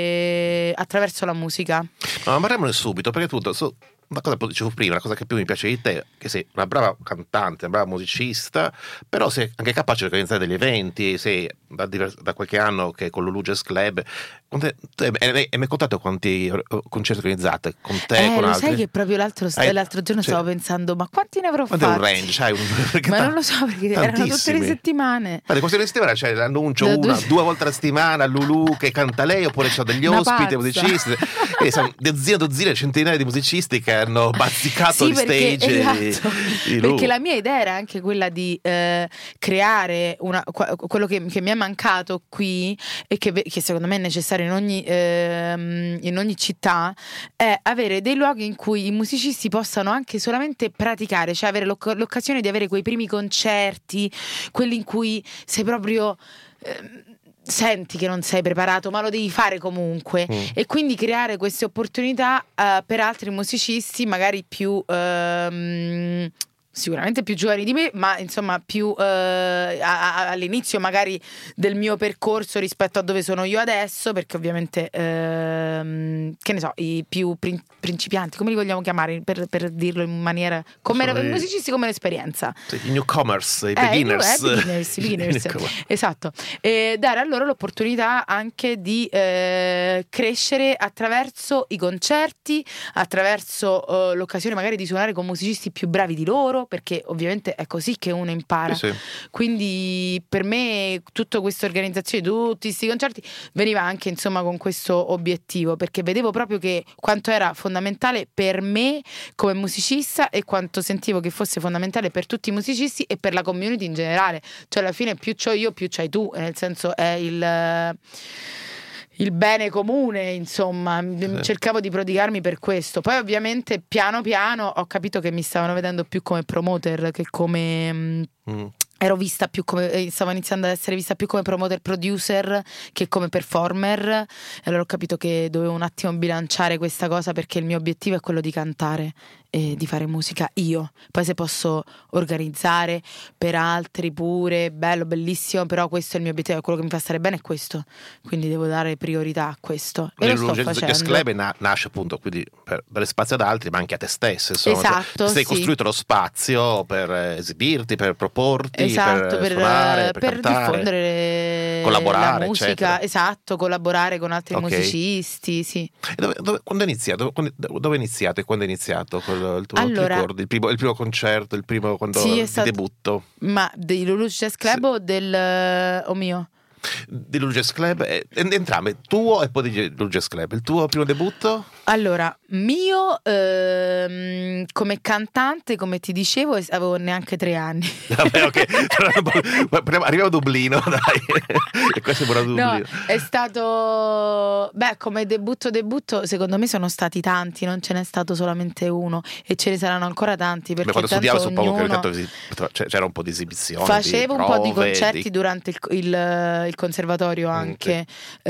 e attraverso la musica. Ma parliamone subito, perché tutto so, una cosa che dicevo prima, la cosa che più mi piace di te è che sei una brava cantante, una brava musicista, però sei anche capace di organizzare degli eventi, sei da, divers- da qualche anno che con l'Ulu Jazz Club. Quante, tu hai hai mai contato quanti concerti organizzate con te, Eh, con lo altri? sai che proprio l'altro, Hai- l'altro giorno cioè, stavo pensando, ma quanti ne avrò quanto è fatti? un range? C'hai un, perché Ma ta- non lo so, perché erano tutte le tantissimi. settimane. Guarda, questa settimana c'è l'annuncio Da una, due- due volte alla settimana, Lulu che canta lei, oppure c'ho degli Una ospiti, pazza. musicisti. E sono dozzine e dozzine, centinaia di musicisti che hanno bazzicato Sì, gli perché, stage di- esatto, di Lulu. perché la mia idea era anche quella di eh, creare una, qua- quello che, che mi è mancato qui e che, che secondo me è necessario in ogni, ehm, in ogni città, è avere dei luoghi in cui i musicisti possano anche solamente praticare, cioè avere l'oc- l'occasione di avere quei primi concerti, quelli in cui sei proprio... ehm, senti che non sei preparato, ma lo devi fare comunque, Mm. e quindi creare queste opportunità eh, per altri musicisti magari più ehm, sicuramente più giovani di me, ma insomma più eh, a- a- all'inizio magari del mio percorso rispetto a dove sono io adesso, perché ovviamente ehm, che ne so, i più prin- principianti, come li vogliamo chiamare per, per dirlo in maniera come Sono i i- musicisti come l'esperienza. Sì, i newcomers, i Eh, beginners. eh, beginners, i beginners. Newcomer. Esatto, e dare a loro l'opportunità anche di eh, crescere attraverso i concerti, attraverso eh, l'occasione magari di suonare con musicisti più bravi di loro, perché ovviamente è così che uno impara. Sì, sì. Quindi per me tutta questa organizzazione, tutti questi concerti veniva anche insomma con questo obiettivo, perché vedevo proprio che quanto era fondamentale per me come musicista e quanto sentivo che fosse fondamentale per tutti i musicisti e per la community in generale. Cioè alla fine più c'ho io più c'hai tu, nel senso è il il bene comune, insomma. Sì. Cercavo di prodigarmi per questo. Poi ovviamente piano piano ho capito che mi stavano vedendo più come promoter che come mh, Mm. ero vista più come eh, stavo iniziando ad essere vista più come promoter producer che come performer, e allora ho capito che dovevo un attimo bilanciare questa cosa, perché il mio obiettivo è quello di cantare e di fare musica io. Poi se posso organizzare per altri pure, bello, bellissimo, però questo è il mio obiettivo, quello che mi fa stare bene è questo, quindi devo dare priorità a questo e lo Il sto Lulu Jazz- facendo. Jazz Club na- nasce appunto quindi per dare spazio ad altri, ma anche a te stesso, insomma. Esatto, Cioè, sei sì. costruito lo spazio per eh, esibirti, per proporti, Esatto, per, per, suonare, per, per cantare, diffondere collaborare, la musica, eccetera. esatto, collaborare con altri Ok. musicisti, sì. E Dove, dove- quando è iniziato? Quando, dove è iniziato e quando è iniziato col, il tuo ti Allora- ricordi? Il primo, il primo concerto, il primo quando Sì, è di stato- debutto Ma dei Lulu Jazz Club Sì. o del oh mio? di Lulu Jazz Club, eh, entrambe, tuo e poi di Lulu Jazz Club. Il tuo primo debutto? Allora, mio ehm, come cantante, come ti dicevo, es- avevo neanche tre anni. Vabbè, ok. Arriviamo a Dublino, dai. E questo è buona Dublino. No, è stato, beh, come debutto debutto, secondo me sono stati tanti, non ce n'è stato solamente uno, e ce ne saranno ancora tanti, perché Beh, quando tanto studiavo suppongo che ognuno... ogni tanto esi- cioè, c'era un po' di esibizione, Facevo di un po' di prove, concerti di- durante il, il- il conservatorio Mm, anche.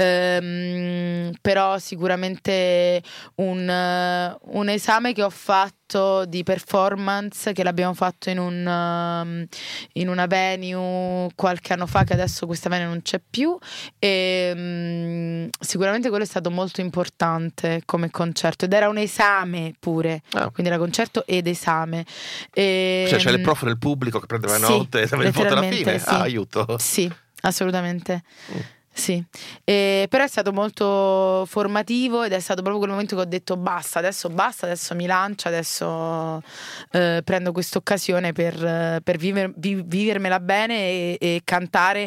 Ehm, però sicuramente un, eh, un esame che ho fatto di performance, che l'abbiamo fatto in un um, in una venue qualche anno fa, che adesso questa venue non c'è più, e mm, sicuramente quello è stato molto importante come concerto, ed era un esame pure, Ah. quindi era concerto ed esame. E, Cioè, c'è il prof del pubblico che prendeva sì, note e dava il voto alla fine. letteralmente, sì. Ah, aiuto. Sì, assolutamente. Mm. Sì, e, però è stato molto formativo, ed è stato proprio quel momento che ho detto basta, adesso basta, adesso mi lancio, adesso eh, prendo questa occasione per, eh, per viver- vi- vivermela bene e, e cantare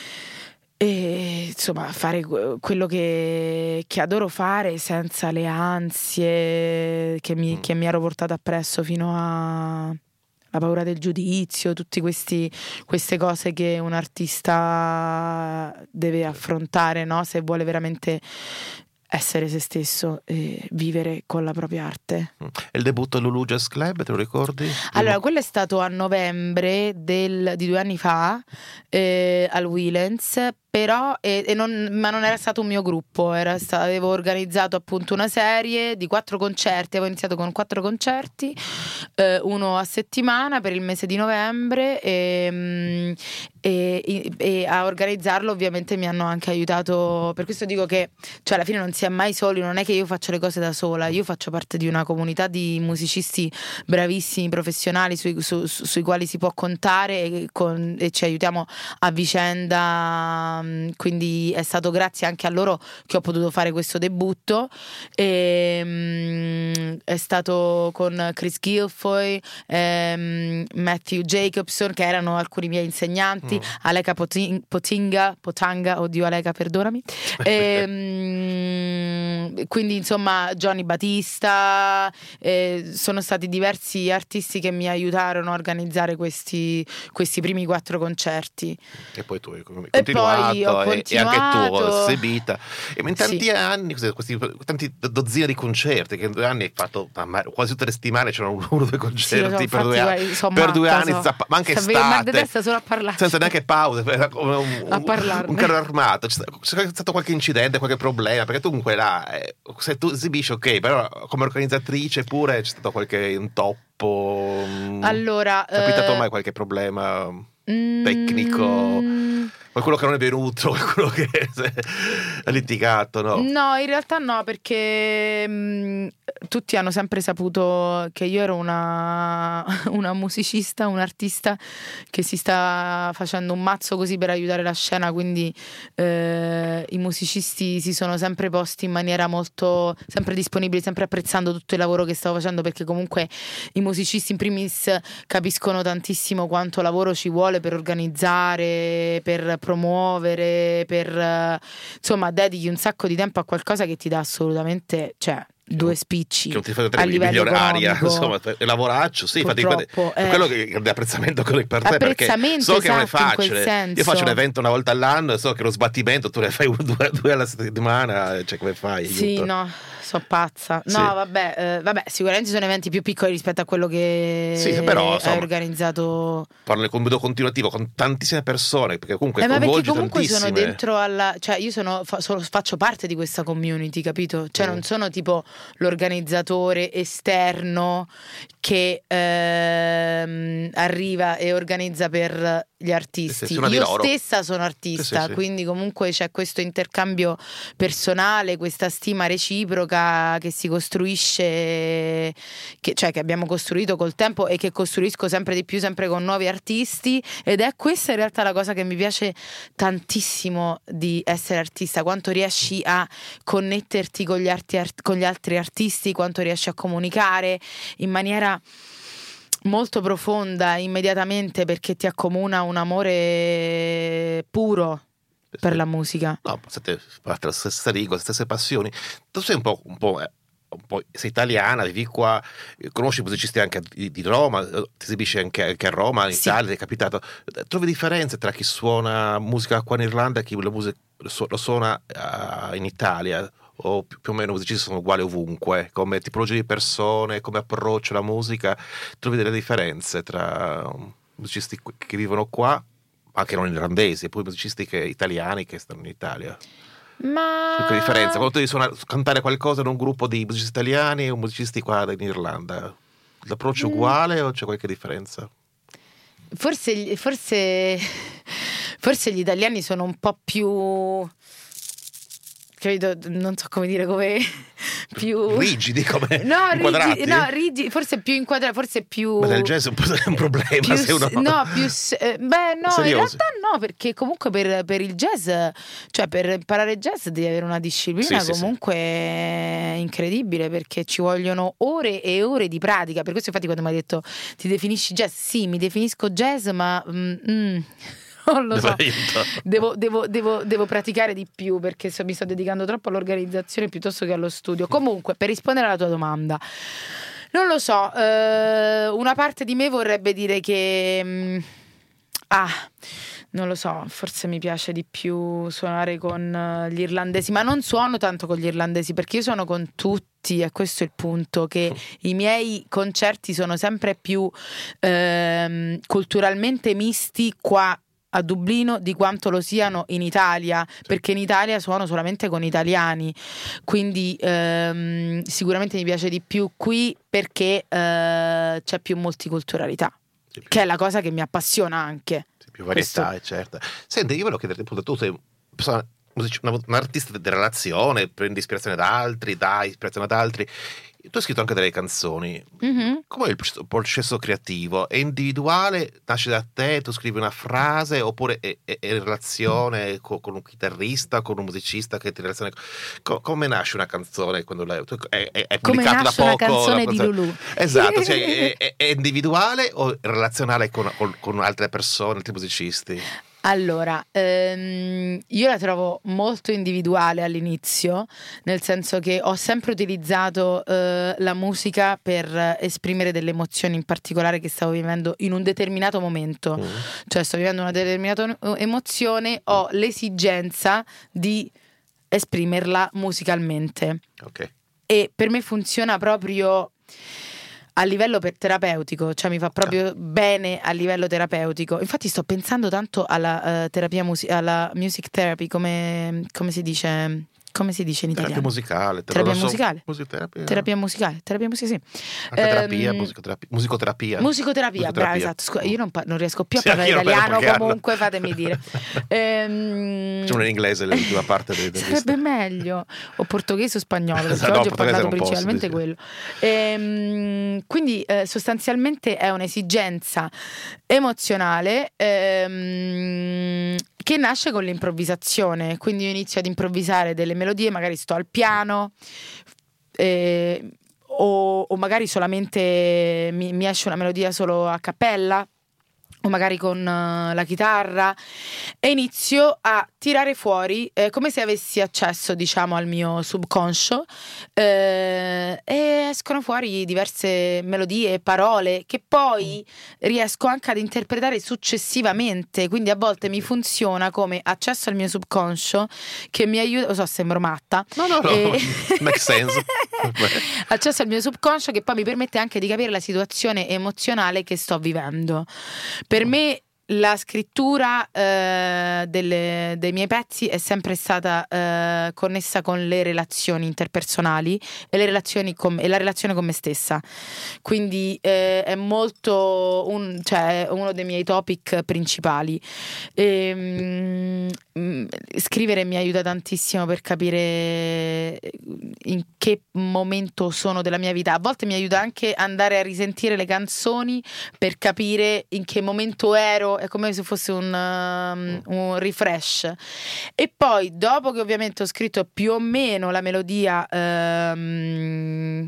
e insomma fare que- quello che, che adoro fare, senza le ansie che mi, Mm. che mi ero portata appresso fino a... la paura del giudizio, tutte queste cose che un artista deve affrontare, no? Se vuole veramente essere se stesso e vivere con la propria arte. E il debutto Lulu Jazz Club, te lo ricordi? Allora, quello è stato a novembre del, di due anni fa eh, al Willens, però e, e non, ma non era stato un mio gruppo, era sta, avevo organizzato appunto una serie di quattro concerti, avevo iniziato con quattro concerti, eh, uno a settimana per il mese di novembre e, e, e a organizzarlo ovviamente mi hanno anche aiutato, per questo dico che cioè alla fine non si è mai soli, non è che io faccio le cose da sola, io faccio parte di una comunità di musicisti bravissimi, professionali sui, su, su, sui quali si può contare e, con, e ci aiutiamo a vicenda, quindi è stato grazie anche a loro che ho potuto fare questo debutto e, um, è stato con Chris Guilfoyle, um, Matthew Jacobson che erano alcuni miei insegnanti, mm. Aleka Poting- Potinga Potanga, oddio Aleka perdonami e, um, quindi insomma Johnny Battista, eh, sono stati diversi artisti che mi aiutarono a organizzare questi, questi primi quattro concerti e poi tu hai continuato, e poi ho e, e anche tu sei esibita e in tanti sì. anni questi tanti dozzine di concerti che in due anni hai fatto quasi tutte le settimane c'erano uno o due concerti sì, so, per, due anni, per matta, due anni so. ma anche estate solo a parlare senza neanche pause era come un, a parlarne. un carro armato, c'è stato qualche incidente, qualche problema perché tu comunque là eh, se tu esibisci ok, però come organizzatrice pure c'è stato qualche intoppo, allora è capitato eh... mai qualche problema tecnico, qualcuno che non è venuto, qualcuno che ha litigato, no? No, in realtà no, perché mh, tutti hanno sempre saputo che io ero una, una musicista, un artista che si sta facendo un mazzo così per aiutare la scena, quindi eh, i musicisti si sono sempre posti in maniera molto, sempre disponibili, sempre apprezzando tutto il lavoro che stavo facendo, perché comunque i musicisti in primis capiscono tantissimo quanto lavoro ci vuole per organizzare, per promuovere, per insomma dedichi un sacco di tempo a qualcosa che ti dà assolutamente, cioè due spicci che non ti fai a livello milionaria, economico. insomma, è lavoraccio, sì, infatti Purtroppo, è eh. quello che è apprezzamento per te, perché so che non è esatto, facile. Io faccio un evento una volta all'anno e so che lo sbattimento tu ne fai uno, due, due alla settimana, cioè come fai? Sì, aiuto. no, sono pazza. No, sì. vabbè, eh, vabbè, sicuramente sono eventi più piccoli rispetto a quello che sì, però, insomma, hai organizzato. Parlo nel comitato continuativo con tantissime persone, perché comunque eh, ma perché coinvolgi comunque tantissime. sono dentro alla, cioè io sono, fa, sono faccio parte di questa community, capito? Cioè mm. non sono tipo l'organizzatore esterno che ehm, arriva e organizza per gli artisti. Io stessa sono artista, sì, sì, quindi comunque c'è questo intercambio personale, questa stima reciproca che si costruisce, che, cioè che abbiamo costruito col tempo e che costruisco sempre di più, sempre con nuovi artisti, ed è questa in realtà la cosa che mi piace tantissimo di essere artista, quanto riesci a connetterti con gli, arti, con gli altri artisti, quanto riesci a comunicare in maniera molto profonda immediatamente, perché ti accomuna un amore puro per la musica. No, siete parte la stessa lingua, le stesse passioni. Tu sei un po', un po', eh, un po' sei italiana, vivi qua, conosci musicisti anche di, di Roma, ti esibisci anche, anche a Roma, in sì. Italia, ti è capitato. Trovi differenze tra chi suona musica qua in Irlanda e chi lo, musica, lo suona uh, in Italia? O più, più o meno i musicisti sono uguali ovunque, come tipologia di persone, come approccio alla musica? Trovi delle differenze tra musicisti che vivono qua, anche non irlandesi, e poi musicisti che, italiani che stanno in Italia? Ma che differenza? Quando tu devi suonare, cantare qualcosa in un gruppo di musicisti italiani o musicisti qua in Irlanda, l'approccio è uguale mm. o c'è qualche differenza? Forse, forse, forse gli italiani sono un po' più, credo, non so come dire, come più rigidi, come no, inquadrati? Rigidi, no, rigidi, forse più inquadrati, forse più. Ma nel jazz è un, po' un problema, più, se uno no, più eh, beh, no, serioso. In realtà no, perché comunque per, per il jazz, cioè per imparare jazz devi avere una disciplina sì, comunque sì, sì. incredibile, perché ci vogliono ore e ore di pratica. Per questo infatti quando mi hai detto ti definisci jazz, sì, mi definisco jazz, ma mm, mm. non lo so, devo, devo, devo, devo praticare di più, perché mi sto dedicando troppo all'organizzazione piuttosto che allo studio. Comunque, per rispondere alla tua domanda, non lo so, eh, una parte di me vorrebbe dire che mh, ah, non lo so, forse mi piace di più suonare con gli irlandesi, ma non suono tanto con gli irlandesi perché io suono con tutti, e questo è il punto, che i miei concerti sono sempre più ehm, culturalmente misti qua a Dublino di quanto lo siano in Italia, perché in Italia suono solamente con italiani, quindi ehm, sicuramente mi piace di più qui perché eh, c'è più multiculturalità, sì, che è la cosa che mi appassiona anche. Sì, più varietà, questo. Certo. Senti, io volevo chiederti appunto, tu sei persona, un artista di relazione, prendi ispirazione da altri, dai ispirazione ad altri. Tu hai scritto anche delle canzoni. Mm-hmm. Com'è il processo creativo? È individuale? Nasce da te? Tu scrivi una frase? Oppure è, è, è in relazione con, con un chitarrista, con un musicista che ti relaziona? Co- come nasce una canzone? Quando lei, è, è, è pubblicata da poco? Come nasce una canzone la, di Lulu? Esatto, cioè, è, è individuale o relazionale con, con, con altre persone, altri musicisti? Allora, ehm, io la trovo molto individuale all'inizio, nel senso che ho sempre utilizzato eh, la musica per esprimere delle emozioni in particolare che stavo vivendo in un determinato momento. Mm. Cioè sto vivendo una determinata emozione, ho l'esigenza di esprimerla musicalmente. Ok. E per me funziona proprio a livello per terapeutico, cioè mi fa proprio bene a livello terapeutico. Infatti sto pensando tanto alla uh, terapia musi- alla music therapy, come, come si dice come si dice in italiano? Terapia musicale, terapia so, musicale. Musicoterapia. Terapia musicale, terapia musicale, sì. Anche terapia, um, musicoterapia, musicoterapia. Musicoterapia, brava, esatto. Scusa, io non, pa- non riesco più a sì, parlare italiano, comunque parlo. Fatemi dire. ehm, Facciamo in inglese l'ultima parte del sarebbe meglio, o portoghese o spagnolo, perché no, oggi ho parlato posso, principalmente quello. Ehm, quindi eh, sostanzialmente è un'esigenza emozionale ehm, che nasce con l'improvvisazione, quindi io inizio ad improvvisare delle melodie, magari sto al piano eh, o, o magari solamente mi, mi esce una melodia solo a cappella o magari con uh, la chitarra, e inizio a tirare fuori eh, come se avessi accesso, diciamo, al mio subconscio eh, e escono fuori diverse melodie, parole che poi riesco anche ad interpretare successivamente, quindi a volte mi funziona come accesso al mio subconscio che mi aiuta, lo so, sembro matta. No, no, no, e... make sense. accesso al mio subconscio che poi mi permette anche di capire la situazione emozionale che sto vivendo. Per me la scrittura eh, delle, dei miei pezzi è sempre stata eh, connessa con le relazioni interpersonali e le relazioni con, e la relazione con me stessa, quindi eh, è molto un, cioè, uno dei miei topic principali. E, mh, scrivere mi aiuta tantissimo per capire in che momento sono della mia vita. A volte mi aiuta anche andare a risentire le canzoni per capire in che momento ero. È come se fosse un, um, un refresh. E poi dopo che ovviamente ho scritto più o meno la melodia um,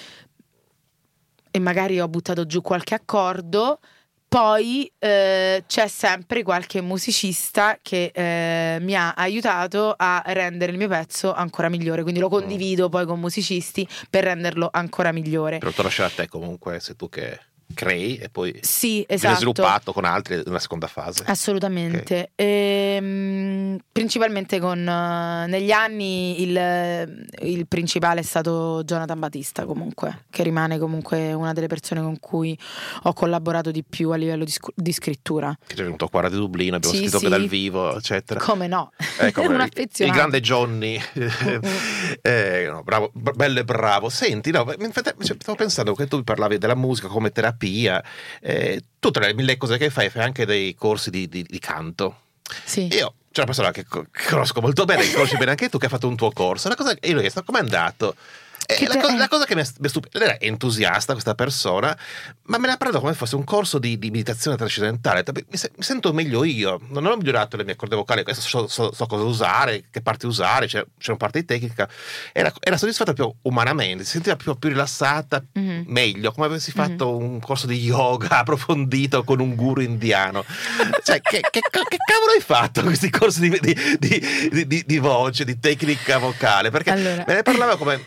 e magari ho buttato giù qualche accordo, poi eh, c'è sempre qualche musicista che eh, mi ha aiutato a rendere il mio pezzo ancora migliore, quindi lo condivido poi con musicisti per renderlo ancora migliore. Però te lo lascio a te comunque, sei tu che crei e poi sì, esatto, viene sviluppato con altri in una seconda fase. Assolutamente. Okay. Ehm, principalmente con uh, negli anni il, il principale è stato Jonathan Battista, comunque, che rimane comunque una delle persone con cui ho collaborato di più a livello di, sc- di scrittura. Che è venuto qua a Radio Dublino, abbiamo sì, scritto sì. anche dal vivo, eccetera. Come no? Ecco, il, il grande Johnny. eh, no, bravo, b- bello e bravo. Senti, no, stavo pensando che tu parlavi della musica come terapia. Eh, tu tra le mille cose che fai fai anche dei corsi di, di, di canto. Sì. Io c'è una persona che, co- che conosco molto bene, che conosci bene anche tu, che ha fatto un tuo corso. Una cosa che io gli ho chiesto com'è andato. Eh, la, cosa, la cosa che mi ha stupito, era entusiasta questa persona, ma me l'ha parlato come fosse un corso di, di meditazione trascendentale. Mi, se, mi sento meglio io, non ho migliorato le mie corde vocali, adesso so, so, so cosa usare, che parti usare, c'è, c'è una parte di tecnica. Era, era soddisfatta più umanamente, si sentiva più, più rilassata, mm-hmm. meglio, come avessi fatto mm-hmm. un corso di yoga approfondito con un guru indiano. Cioè, che, che, che cavolo hai fatto questi corsi di, di, di, di, di voce, di tecnica vocale? Perché allora. me ne parlava come fosse una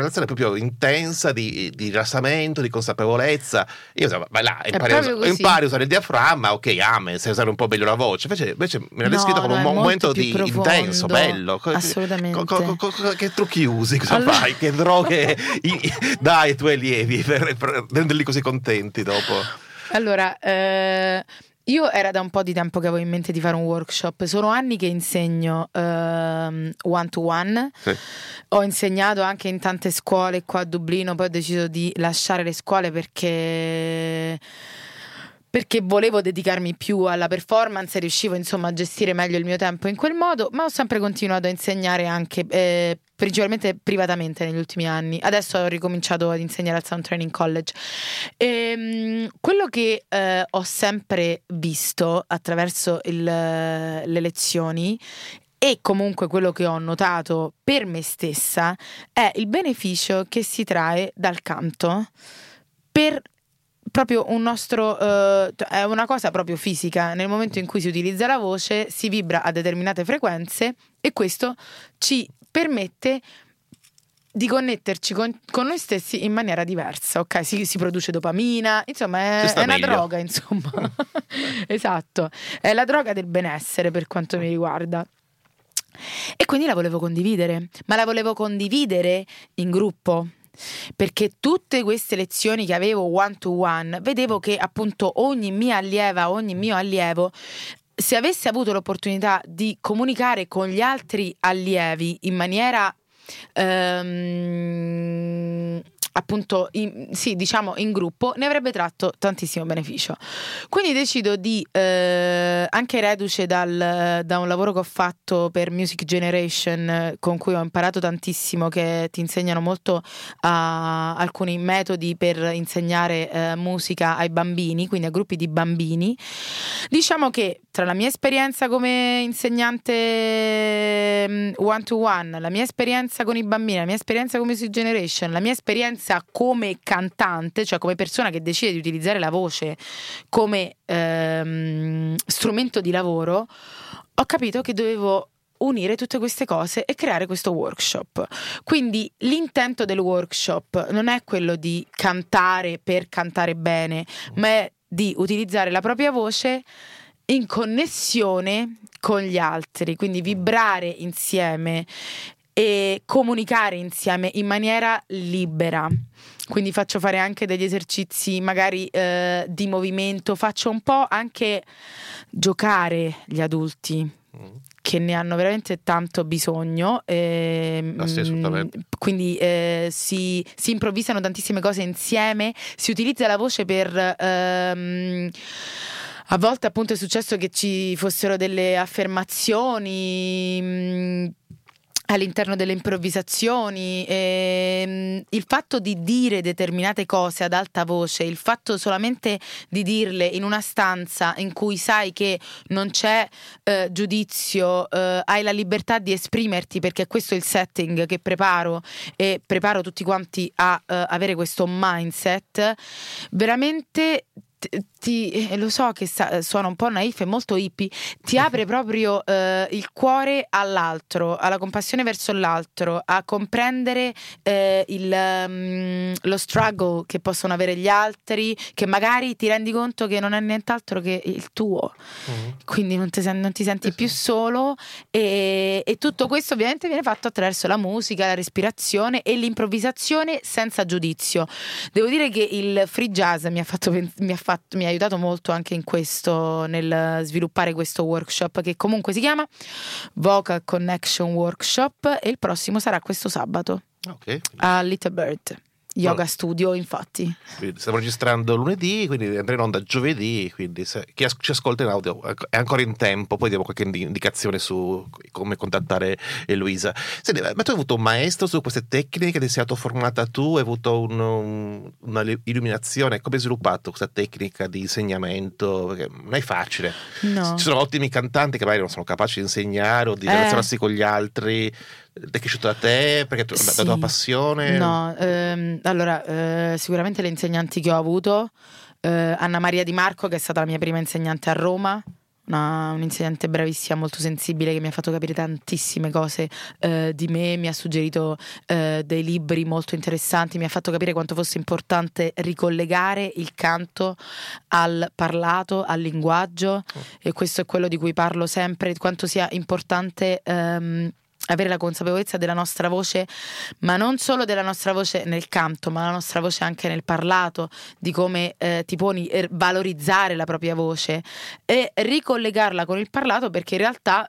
relazione proprio intensa di, di rilassamento, di consapevolezza. Io so, vai là, impari, È a, proprio us- così. impari a usare il diaframma, ok, amen, sai usare un po' meglio la voce. Invece, invece me l'ha No, descritto come no, un è mo- molto momento più di profondo, intenso, bello. Co- assolutamente. co- co- co- co- che trucchi usi? Cosa Allora- fai? Che droghe i- dai ai tuoi allievi per, per renderli così contenti dopo? Allora, eh, io era da un po' di tempo che avevo in mente di fare un workshop. Sono anni che insegno ehm, one to one. Sì. Ho insegnato anche in tante scuole qua a Dublino, poi ho deciso di lasciare le scuole perché perché volevo dedicarmi più alla performance e riuscivo insomma a gestire meglio il mio tempo in quel modo, ma ho sempre continuato a insegnare anche eh, principalmente privatamente negli ultimi anni. Adesso ho ricominciato ad insegnare al Sound Training College. E, quello che eh, ho sempre visto attraverso il, le lezioni e comunque quello che ho notato per me stessa è il beneficio che si trae dal canto per proprio un nostro eh, è una cosa proprio fisica. Nel momento in cui si utilizza la voce si vibra a determinate frequenze e questo ci permette di connetterci con, con noi stessi in maniera diversa, ok? Si, si produce dopamina, insomma Si è, sta è una meglio. droga, insomma. Esatto, è la droga del benessere per quanto mi riguarda. E quindi la volevo condividere, ma la volevo condividere in gruppo, perché tutte queste lezioni che avevo one to one, vedevo che appunto ogni mia allieva, ogni mio allievo, se avesse avuto l'opportunità di comunicare con gli altri allievi in maniera ehm, appunto in, sì, diciamo in gruppo, ne avrebbe tratto tantissimo beneficio. Quindi decido di eh, anche reduce dal, da un lavoro che ho fatto per Music Generation, con cui ho imparato tantissimo, che ti insegnano molto a alcuni metodi per insegnare eh, musica ai bambini, quindi a gruppi di bambini. Diciamo che tra la mia esperienza come insegnante one to one, la mia esperienza con i bambini, la mia esperienza con Music Generation, la mia esperienza come cantante, cioè come persona che decide di utilizzare la voce come ehm, strumento di lavoro, ho capito che dovevo unire tutte queste cose e creare questo workshop. Quindi l'intento del workshop non è quello di cantare per cantare bene, ma è di utilizzare la propria voce in connessione con gli altri, quindi vibrare insieme e comunicare insieme in maniera libera. Quindi faccio fare anche degli esercizi magari eh, di movimento, faccio un po' anche giocare gli adulti che ne hanno veramente tanto bisogno, e, Ah, sì, assolutamente. quindi eh, si, si improvvisano tantissime cose insieme, si utilizza la voce per ehm, a volte appunto è successo che ci fossero delle affermazioni mh, all'interno delle improvvisazioni, e, il fatto di dire determinate cose ad alta voce, il fatto solamente di dirle in una stanza in cui sai che non c'è eh, giudizio, eh, hai la libertà di esprimerti, perché questo è il setting che preparo e preparo tutti quanti a eh, avere questo mindset, veramente ti, eh, lo so che sa, suona un po' naif e molto hippie, ti apre proprio eh, il cuore all'altro, alla compassione verso l'altro, a comprendere eh, il, um, lo struggle che possono avere gli altri, che magari ti rendi conto che non è nient'altro che il tuo, mm. quindi non ti, non ti senti più solo, e, e tutto questo ovviamente viene fatto attraverso la musica, la respirazione e l'improvvisazione senza giudizio. Devo dire che il free jazz mi ha fatto, mi ha fatto mi ha aiutato molto anche in questo, nel sviluppare questo workshop, che comunque si chiama Vocal Connection Workshop, e il prossimo sarà questo sabato okay. a Little Bird Yoga Studio, infatti. Stiamo registrando lunedì, quindi andrà in onda giovedì, quindi se chi as- ci ascolta in audio è ancora in tempo, poi diamo qualche indicazione su come contattare Eloisa. Senti, ma tu hai avuto un maestro su queste tecniche, ti sei autoformata tu, hai avuto un, un, una illuminazione, come hai sviluppato questa tecnica di insegnamento? Perché non è facile. No. Ci sono ottimi cantanti che magari non sono capaci di insegnare o di relazionarsi eh. con gli altri. È cresciuto da te perché tu, sì. la tua passione? No, ehm, allora eh, sicuramente le insegnanti che ho avuto, eh, Anna Maria Di Marco, che è stata la mia prima insegnante a Roma, una, un'insegnante bravissima, molto sensibile, che mi ha fatto capire tantissime cose eh, di me, mi ha suggerito eh, dei libri molto interessanti, mi ha fatto capire quanto fosse importante ricollegare il canto al parlato, al linguaggio, oh. E questo è quello di cui parlo sempre, quanto sia importante ehm, avere la consapevolezza della nostra voce, ma non solo della nostra voce nel canto, ma la nostra voce anche nel parlato, di come eh, ti poni, er, valorizzare la propria voce e ricollegarla con il parlato, perché in realtà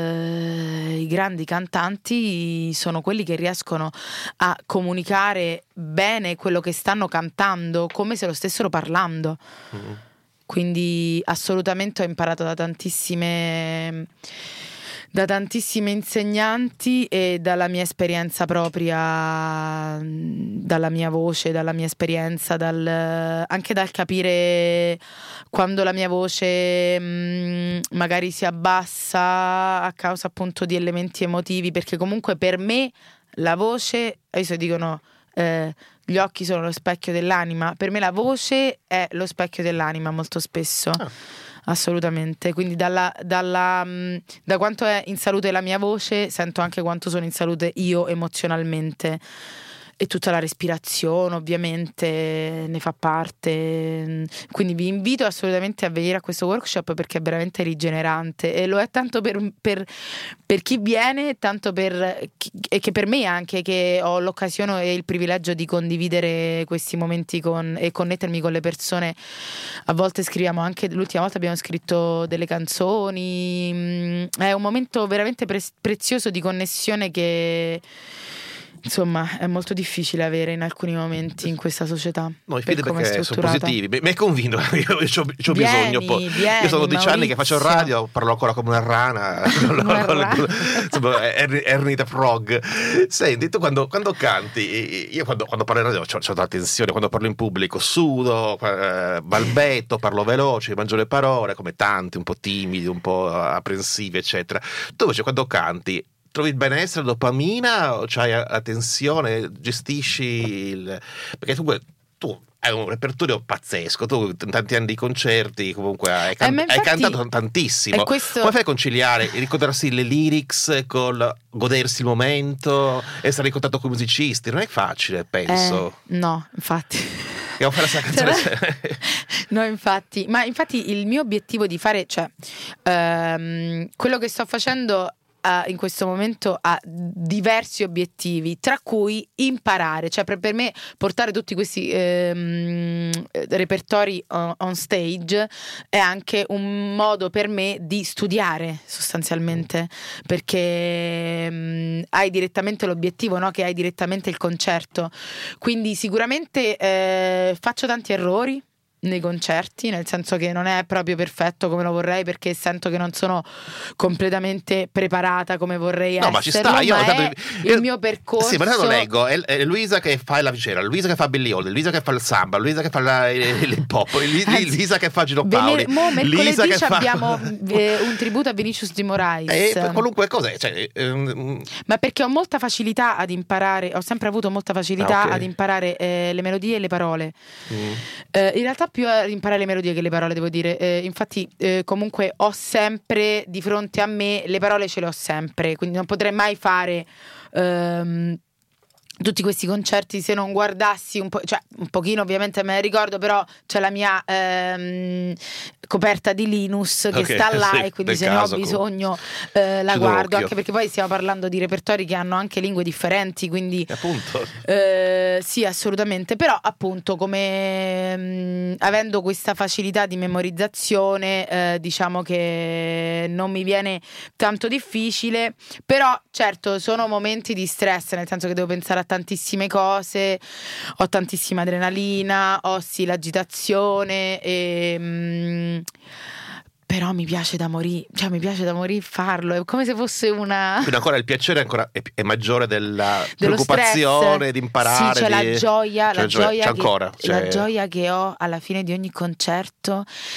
eh, i grandi cantanti sono quelli che riescono a comunicare bene quello che stanno cantando, come se lo stessero parlando. Mm-hmm. Quindi assolutamente ho imparato da tantissime da tantissimi insegnanti e dalla mia esperienza propria, dalla mia voce, dalla mia esperienza, dal, anche dal capire quando la mia voce mh, magari si abbassa a causa appunto di elementi emotivi, perché comunque per me la voce, adesso dicono eh, gli occhi sono lo specchio dell'anima, per me la voce è lo specchio dell'anima molto spesso. Oh. Assolutamente, quindi dalla, dalla, da quanto è in salute la mia voce sento anche quanto sono in salute io emozionalmente, e tutta la respirazione ovviamente ne fa parte, quindi vi invito assolutamente a venire a questo workshop perché è veramente rigenerante, e lo è tanto per, per, per chi viene, tanto per chi, e che per me anche, che ho l'occasione e il privilegio di condividere questi momenti con, e connettermi con le persone. A volte scriviamo anche, l'ultima volta abbiamo scritto delle canzoni, è un momento veramente pre- prezioso di connessione che insomma è molto difficile avere in alcuni momenti in questa società. No, i feedback sono positivi, mi è convinto, io ho bisogno un po'. Vieni, io sono dodici Maurizio. Anni che faccio il radio, parlo ancora come una rana, una rana. Insomma, Ernita Frog. Senti, tu quando, quando canti, io quando, quando parlo in radio ho, ho la tensione, quando parlo in pubblico sudo, eh, balbetto, parlo veloce, mangio le parole, come tanti, un po' timidi, un po' apprensivi, eccetera. Tu invece quando canti trovi il benessere, la dopamina, o c'hai la tensione, gestisci il... perché tu, tu hai un repertorio pazzesco, tu in tanti anni di concerti comunque hai, can... eh, hai cantato tantissimo, questo... come fai a conciliare ricordarsi le lyrics con godersi il momento, essere in contatto con i musicisti? Non è facile, penso. Eh, no, infatti Devo fare questa canzone. No, infatti, ma infatti il mio obiettivo di fare, cioè ehm, quello che sto facendo in questo momento ha diversi obiettivi, tra cui imparare, cioè per, per me portare tutti questi ehm, repertori on, on stage è anche un modo per me di studiare sostanzialmente, perché ehm, hai direttamente l'obiettivo, no? Che hai direttamente il concerto, quindi sicuramente eh, faccio tanti errori nei concerti, nel senso che non è proprio perfetto come lo vorrei, perché sento che non sono completamente preparata come vorrei no, esserlo, ma ci sta, io, ma tanto, è io, il mio percorso. Sì, ma lo leggo, è, è Luisa che fa la vicera, Luisa che fa Billie Holiday, Luisa che fa il samba, Luisa che fa la, l'hip hop, Luisa che fa Gino Paoli. Mo, mercoledì che fa... abbiamo eh, un tributo a Vinicius di Moraes. E qualunque cosa, cioè, um... ma perché ho molta facilità ad imparare, ho sempre avuto molta facilità ah, okay. ad imparare eh, le melodie e le parole. Mm. Eh, in realtà più ad imparare le melodie che le parole, devo dire. Eh, infatti eh, comunque ho sempre di fronte a me le parole, ce le ho sempre, quindi non potrei mai fare ehm, tutti questi concerti se non guardassi un po', cioè un pochino ovviamente me ne ricordo, però c'è la mia ehm, coperta di Linus che okay, sta là, sì, e quindi se ne ho bisogno eh, la guardo, occhio. Anche perché poi stiamo parlando di repertori che hanno anche lingue differenti, quindi appunto eh, sì, assolutamente, però appunto come mh, avendo questa facilità di memorizzazione eh, diciamo che non mi viene tanto difficile, però certo sono momenti di stress, nel senso che devo pensare a tantissime cose, ho tantissima adrenalina, ho sì l'agitazione e mh, però mi piace da morire, cioè mi piace da morire farlo, è come se fosse una... Quindi ancora il piacere è, ancora, è, è maggiore della dello preoccupazione stress. Di imparare. Sì, c'è di... la gioia, c'è la, gioia c'è che, ancora, cioè... la gioia che ho alla fine di ogni concerto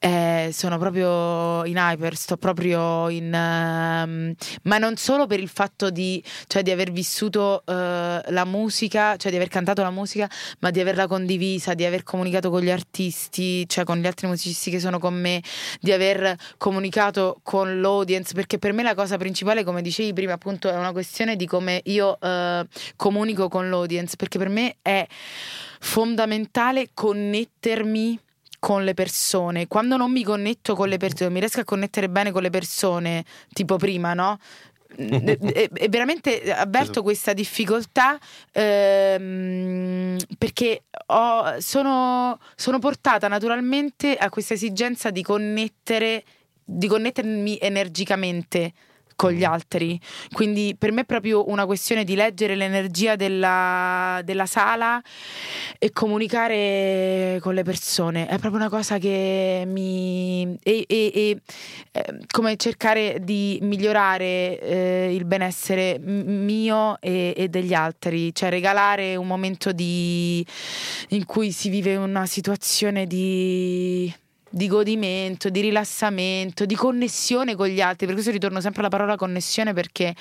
eh, sono proprio in hyper, sto proprio in um, ma non solo per il fatto di, cioè, di aver vissuto uh, la musica, cioè di aver cantato la musica, ma di averla condivisa, di aver comunicato con gli artisti, cioè con gli altri musicisti che sono con me, di aver comunicato con l'audience, perché per me la cosa principale, come dicevi prima, appunto, è una questione di come io uh, comunico con l'audience, perché per me è fondamentale connettermi con le persone. Quando non mi connetto con le persone, non mi riesco a connettere bene con le persone, tipo prima, no? E, e, e veramente avverto questa difficoltà, ehm, perché ho, sono, sono portata naturalmente a questa esigenza di connettere, di connettermi energicamente con gli altri. Quindi per me è proprio una questione di leggere l'energia della, della sala e comunicare con le persone. È proprio una cosa che mi e, e, e eh, come cercare di migliorare eh, il benessere mio e, e degli altri, cioè regalare un momento di in cui si vive una situazione di di godimento, di rilassamento, di connessione con gli altri. Per questo ritorno sempre alla parola connessione, perché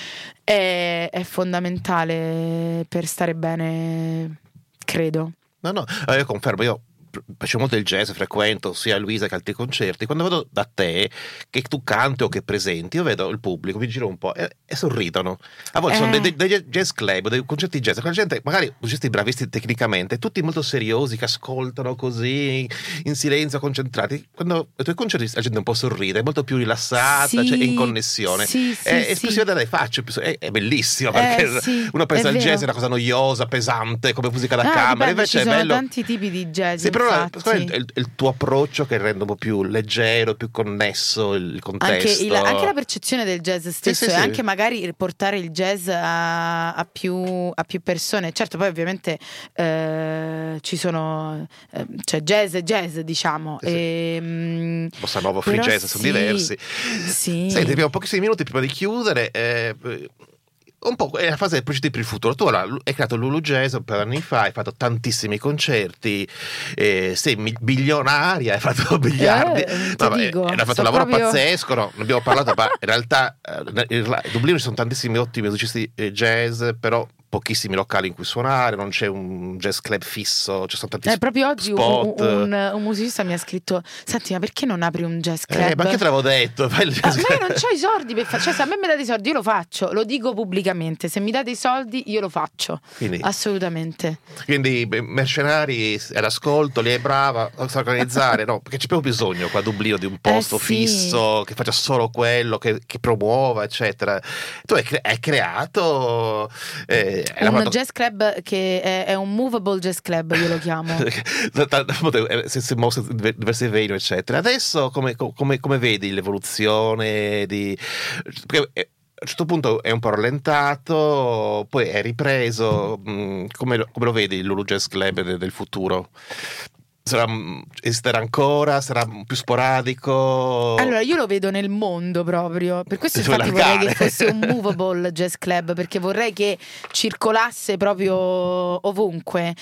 è, è fondamentale per stare bene, credo. No, no, eh, io confermo, io faccio molto il jazz, frequento sia Luisa che altri concerti. Quando vado da te, che tu canti o che presenti, io vedo il pubblico, mi giro un po' e, e sorridono. A volte eh. sono dei, dei, dei jazz club, dei concerti jazz, con la gente, magari musicisti bravissimi tecnicamente, tutti molto seriosi, che ascoltano così in silenzio, concentrati. Quando ai tuoi concerti la gente un po' sorride, è molto più rilassata, sì, cioè in connessione. Sì, sì, è sì. espressione delle facce, è, è bellissimo, perché eh, sì, uno pensa al vero. jazz è una cosa noiosa, pesante, come musica da no, camera, dipende, invece ci è sono bello. tanti tipi di jazz. Sì, però infatti. è il, il tuo approccio che rende un po' più leggero, più connesso il contesto. Anche, il, anche la percezione del jazz stesso, sì, sì, e sì. anche magari portare il jazz a, a, più, a più persone. Certo, poi ovviamente eh, ci sono eh, cioè jazz e jazz, diciamo. Sì, sì. E, mh, bossa nova, free jazz, sono sì, diversi. Sì. Senti, abbiamo pochissimi minuti prima di chiudere. Eh, un po' è la fase del progetti per il futuro. Tu ora hai creato Lulu Jazz un paio di anni fa, hai fatto tantissimi concerti, eh, sei bilionaria, hai fatto miliardi, eh, no, dico, hai fatto so un lavoro proprio... pazzesco, no? Ne abbiamo parlato, ma in realtà eh, a Dublino ci sono tantissimi ottimi musicisti eh, jazz, però pochissimi locali in cui suonare, non c'è un jazz club fisso, ci sono tanti eh, proprio oggi spot. Un, un, un musicista mi ha scritto: senti, ma perché non apri un jazz club? Eh, ma che te l'avevo detto? Fai il jazz ah, club. ma io non ho i soldi per fare, cioè se a me mi date i soldi io lo faccio, lo dico pubblicamente, se mi date i soldi io lo faccio. Quindi, assolutamente. Quindi mercenari all'ascolto, lei è brava a organizzare, no? Perché c'è proprio bisogno qua a Dublino di un posto eh sì. fisso che faccia solo quello, che, che promuova, eccetera. Tu hai, cre- hai creato eh, un fatto... jazz club che è, è un movable jazz club, io lo chiamo. si, si mossa diversi venue, eccetera. Adesso come, come, come vedi l'evoluzione di... Perché a un certo punto è un po' rallentato, poi è ripreso. Come lo, come lo vedi il Lulu Jazz Club del, del futuro? Sarà, esisterà ancora? Sarà più sporadico? Allora io lo vedo nel mondo proprio, per questo infatti vorrei che fosse un movable jazz club, perché vorrei che circolasse proprio ovunque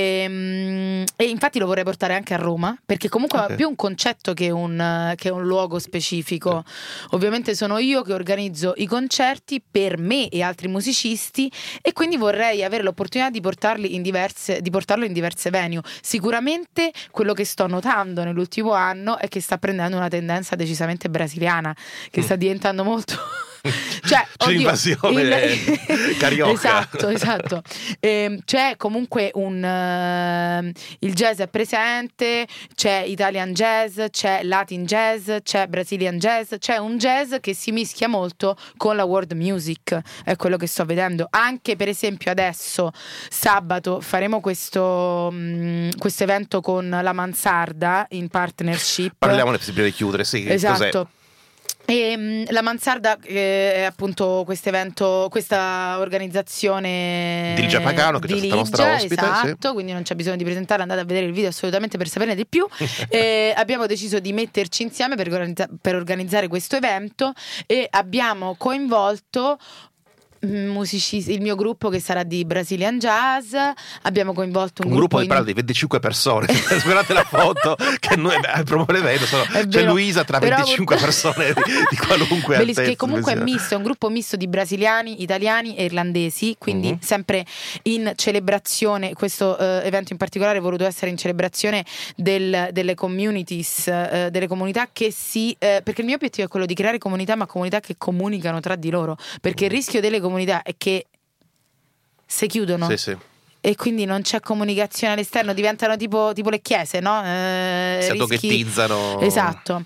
e, e infatti lo vorrei portare anche a Roma, perché comunque okay. è più un concetto che un, che un luogo specifico. Ovviamente sono io che organizzo i concerti per me e altri musicisti, e quindi vorrei avere l'opportunità di portarli in diverse, di portarlo in diverse venue. Sicuramente quello che sto notando nell'ultimo anno è che sta prendendo una tendenza decisamente brasiliana, che sta diventando molto cioè c'è oddio, invasione il... carioca. esatto esatto eh, c'è comunque un uh, il jazz è presente, c'è Italian jazz, c'è Latin jazz, c'è Brazilian jazz, c'è un jazz che si mischia molto con la world music, è quello che sto vedendo. Anche per esempio adesso sabato faremo questo um, questo evento con la Mansarda in partnership. Parliamone prima di chiudere. Sì, esatto. Cos'è? E um, la Mansarda eh, è appunto questo evento, questa organizzazione di Ligia Pagano, che è stata nostra ospite, esatto, sì. Quindi non c'è bisogno di presentare, andate a vedere il video assolutamente per saperne di più. E abbiamo deciso di metterci insieme per, organizza- per organizzare questo evento, e abbiamo coinvolto musicisti, il mio gruppo che sarà di Brazilian Jazz, abbiamo coinvolto un, un gruppo, gruppo che in... parla di venticinque persone. Guardate la foto che noi promuove l'evento, sono... c'è Luisa tra però... venticinque persone di, di qualunque altezza, che comunque è misto, è un gruppo misto di brasiliani, italiani e irlandesi, quindi mm-hmm. sempre in celebrazione. Questo uh, evento in particolare è voluto essere in celebrazione del, delle communities, uh, delle comunità che si uh, perché il mio obiettivo è quello di creare comunità, ma comunità che comunicano tra di loro, perché il rischio delle comunità è che si chiudono. Sì, sì. E quindi non c'è comunicazione all'esterno, diventano tipo, tipo le chiese, no? Eh, si rischi... addoghettizzano. Esatto.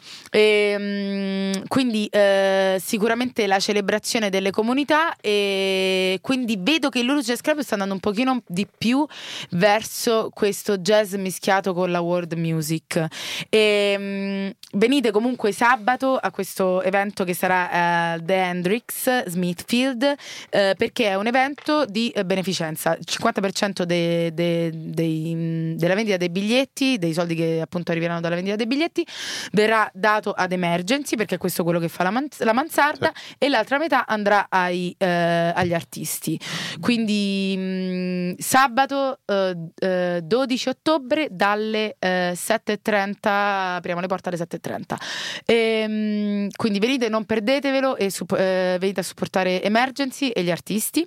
E, quindi eh, sicuramente la celebrazione delle comunità, e quindi vedo che il Lulu Jazz Club sta andando un pochino di più verso questo jazz mischiato con la world music. E, mh, venite comunque sabato a questo evento che sarà uh, The Hendrix Smithfield, uh, perché è un evento di uh, beneficenza. Il cinquanta per cento De, de, de, della vendita dei biglietti, dei soldi che appunto arriveranno dalla vendita dei biglietti, verrà dato ad Emergency, perché questo è quello che fa la, man- la mansarda, sì. E l'altra metà andrà ai, eh, agli artisti. Quindi mh, sabato eh, eh, dodici ottobre dalle eh, sette e trenta, apriamo le porte alle sette e trenta. E, mh, quindi venite, non perdetevelo, e su- eh, venite a supportare Emergency e gli artisti.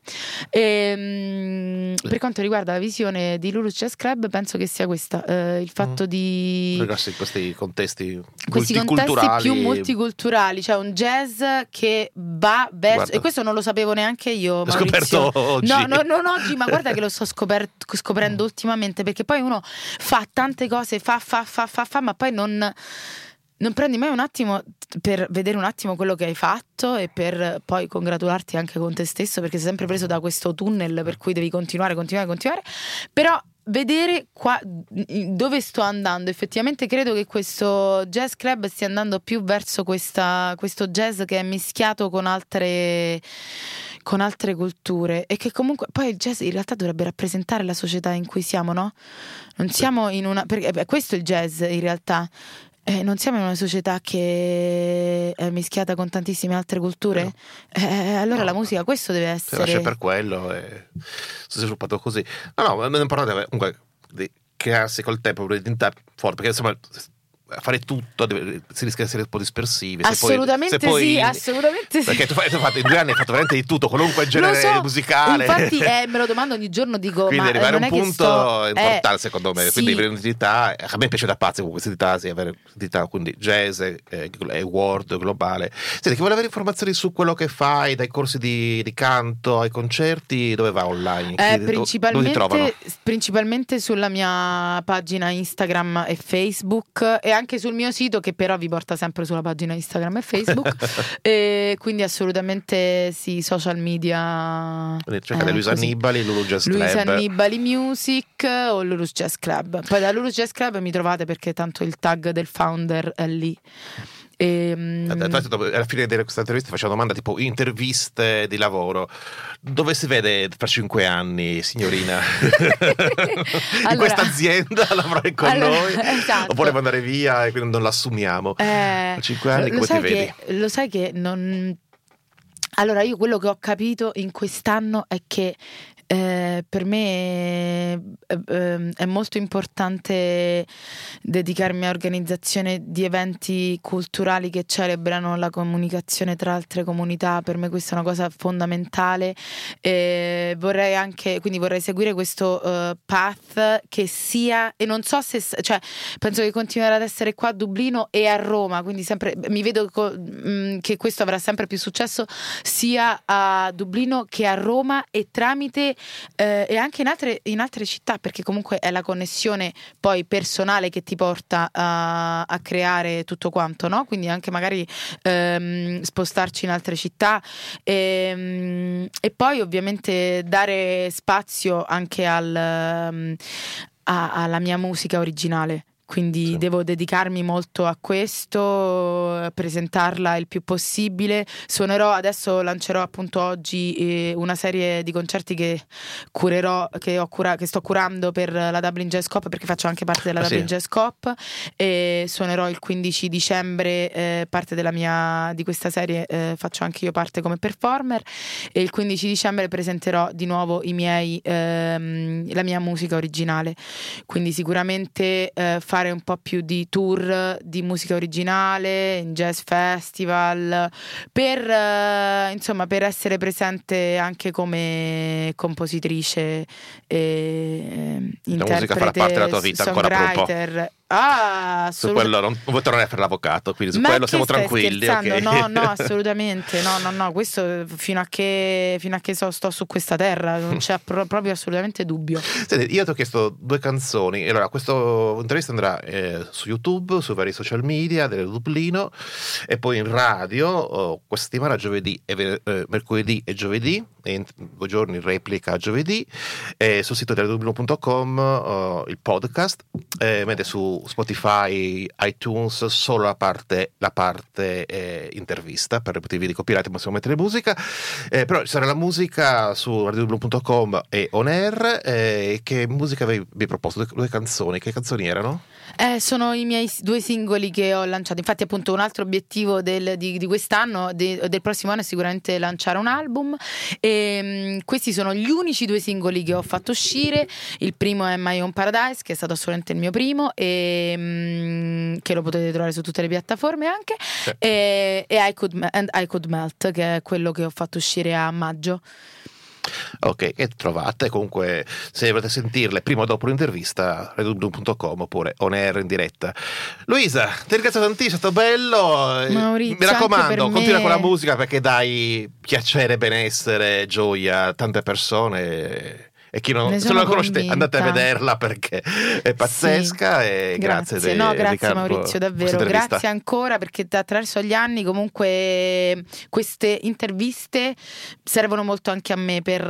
E, mh, per quanto riguarda la visione di Lulu Jazz Club, penso che sia questa, eh, il fatto mm. di questi contesti questi contesti più multiculturali, cioè un jazz che va verso, guarda, e questo non lo sapevo neanche io, l'ho scoperto oggi. No, no, non oggi, ma guarda che lo sto scoper- scoprendo mm. ultimamente, perché poi uno fa tante cose, fa fa fa fa fa, ma poi non non prendi mai un attimo per vedere un attimo quello che hai fatto e per poi congratularti anche con te stesso, perché sei sempre preso da questo tunnel per cui devi continuare, continuare, continuare. Però vedere qua dove sto andando, effettivamente credo che questo jazz club stia andando più verso questa, questo jazz che è mischiato con altre con altre culture, e che comunque poi il jazz in realtà dovrebbe rappresentare la società in cui siamo, no? Non siamo in una, perché beh, questo è il jazz in realtà. Eh, non siamo in una società che è mischiata con tantissime altre culture? Eh, allora no, la musica questo deve essere. Se nasce per quello e si è sviluppato così. No, no, non parlate comunque di crearsi col tempo un'identità forte, perché insomma fare tutto si rischia di essere un po' dispersivi. Assolutamente se poi, se sì, poi, assolutamente perché sì. Tu fai, tu fai, in due anni hai fatto veramente di tutto, qualunque genere so, musicale. Infatti eh, me lo domando ogni giorno, dico quindi ma arrivare non a un è punto sto... importante eh, secondo me, sì. quindi avere un'identità, a me piace da pazzi con questa identità, sì, avere un'identità, quindi jazz e eh, world globale. Senti, chi vuole avere informazioni su quello che fai, dai corsi di, di canto ai concerti, dove va online? Eh, Chi, principalmente, dove ti trovano? Principalmente sulla mia pagina Instagram e Facebook, e anche sul mio sito, che però vi porta sempre sulla pagina Instagram e Facebook. E quindi assolutamente sì, social media. Cercate eh, Luisa così. Annibali, Lulu Jazz Club. Luisa Annibali Music o Lulu Jazz Club. Poi da Lulu Jazz Club mi trovate, perché tanto il tag del founder è lì. E, alla fine di questa intervista faccio una domanda tipo interviste di lavoro: dove si vede tra cinque anni, signorina? Allora, in questa azienda lavorare con allora, noi, esatto. Oppure andare via e quindi non l'assumiamo? Eh, tra cinque anni come ti vedi? Che, lo sai che non. Allora, io quello che ho capito in quest'anno è che Eh, per me eh, è molto importante dedicarmi a organizzazione di eventi culturali che celebrano la comunicazione tra altre comunità. Per me questa è una cosa fondamentale. Eh, vorrei anche, quindi vorrei seguire questo uh, path che sia, e non so se, cioè penso che continuerà ad essere qua a Dublino e a Roma, quindi sempre mi vedo co- mh, che questo avrà sempre più successo sia a Dublino che a Roma, e tramite Eh, e anche in altre, in altre città, perché comunque è la connessione poi personale che ti porta a, a creare tutto quanto, no? Quindi anche magari ehm, spostarci in altre città, e, e poi ovviamente dare spazio anche al, a, alla mia musica originale, quindi sì. devo dedicarmi molto a questo, presentarla il più possibile. Suonerò, adesso lancerò appunto oggi eh, una serie di concerti che curerò, che, ho cura- che sto curando per la Dublin Jazz Cop, perché faccio anche parte della ah, Dublin sì. Jazz Cop, e suonerò il quindici dicembre eh, parte della mia di questa serie, eh, faccio anche io parte come performer, e il quindici dicembre presenterò di nuovo i miei ehm, la mia musica originale, quindi sicuramente eh, fare un po' più di tour di musica originale in jazz festival per eh, insomma per essere presente anche come compositrice e interprete, la musica farà parte della tua vita ancora per un po'. songwriter. Ah, su quello non, non vuoi tornare a fare l'avvocato, quindi su Ma quello che siamo stai tranquilli. scherzando? Okay. No, no, assolutamente. No, no, no. Questo fino a che fino a che so, sto su questa terra, non c'è pro- proprio assolutamente dubbio. Senti, io ti ho chiesto due canzoni. Allora, questa intervista andrà eh, su YouTube, su vari social media del Dublino, e poi in radio oh, questa settimana giovedì e ven- eh, mercoledì e giovedì, e in due giorni replica giovedì, e sul sito del dublino punto com oh, il podcast, eh, mentre su Spotify, iTunes solo la parte, la parte eh, intervista, per motivi di copyright possiamo mettere musica, eh, però ci sarà la musica su radio dublino punto com e on air. Eh, che musica avevi, avevi proposto? Due, due canzoni, che canzoni erano? Eh, sono i miei due singoli che ho lanciato. Infatti, appunto, un altro obiettivo del, di, di quest'anno, de, del prossimo anno, è sicuramente lanciare un album. E mh, questi sono gli unici due singoli che ho fatto uscire. Il primo è My Own Paradise, che è stato assolutamente il mio primo, e mh, che lo potete trovare su tutte le piattaforme anche. Sì. E, e I Could, and I Could Melt, che è quello che ho fatto uscire a maggio. Ok, che trovate comunque, se volete sentirle prima o dopo l'intervista, radio dublino punto com oppure on air in diretta. Luisa, ti ringrazio tantissimo, è stato bello. Maurizio, mi raccomando, anche per continua me. con la musica, perché dai piacere, benessere, gioia a tante persone. E chi non, Ne se non la sono conoscete, convinta. andate a vederla, perché è pazzesca. Sì. E grazie, grazie, no, di, grazie di Maurizio, davvero grazie ancora, perché attraverso gli anni comunque queste interviste servono molto anche a me per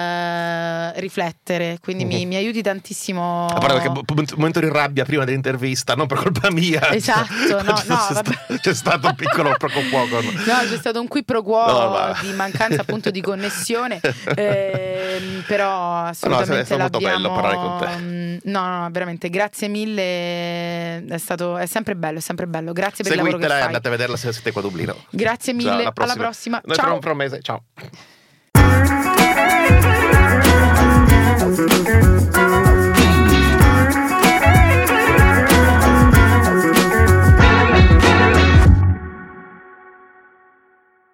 uh, riflettere, quindi mm-hmm. mi, mi aiuti tantissimo. A parte perché un momento di rabbia prima dell'intervista, non per colpa mia, esatto, no, no, c'è, sta, c'è stato un piccolo pro quo con... no, c'è stato un qui pro quo no, di mancanza appunto di connessione, eh, però assolutamente no, è molto bello parlare con te. No, no, veramente grazie mille, è stato è sempre bello, è sempre bello. Grazie per Seguitela il lavoro che e fai. andate a vederla se siete qua a Dublino. Grazie mille, alla prossima. Noi Ciao. tra un mese, ciao.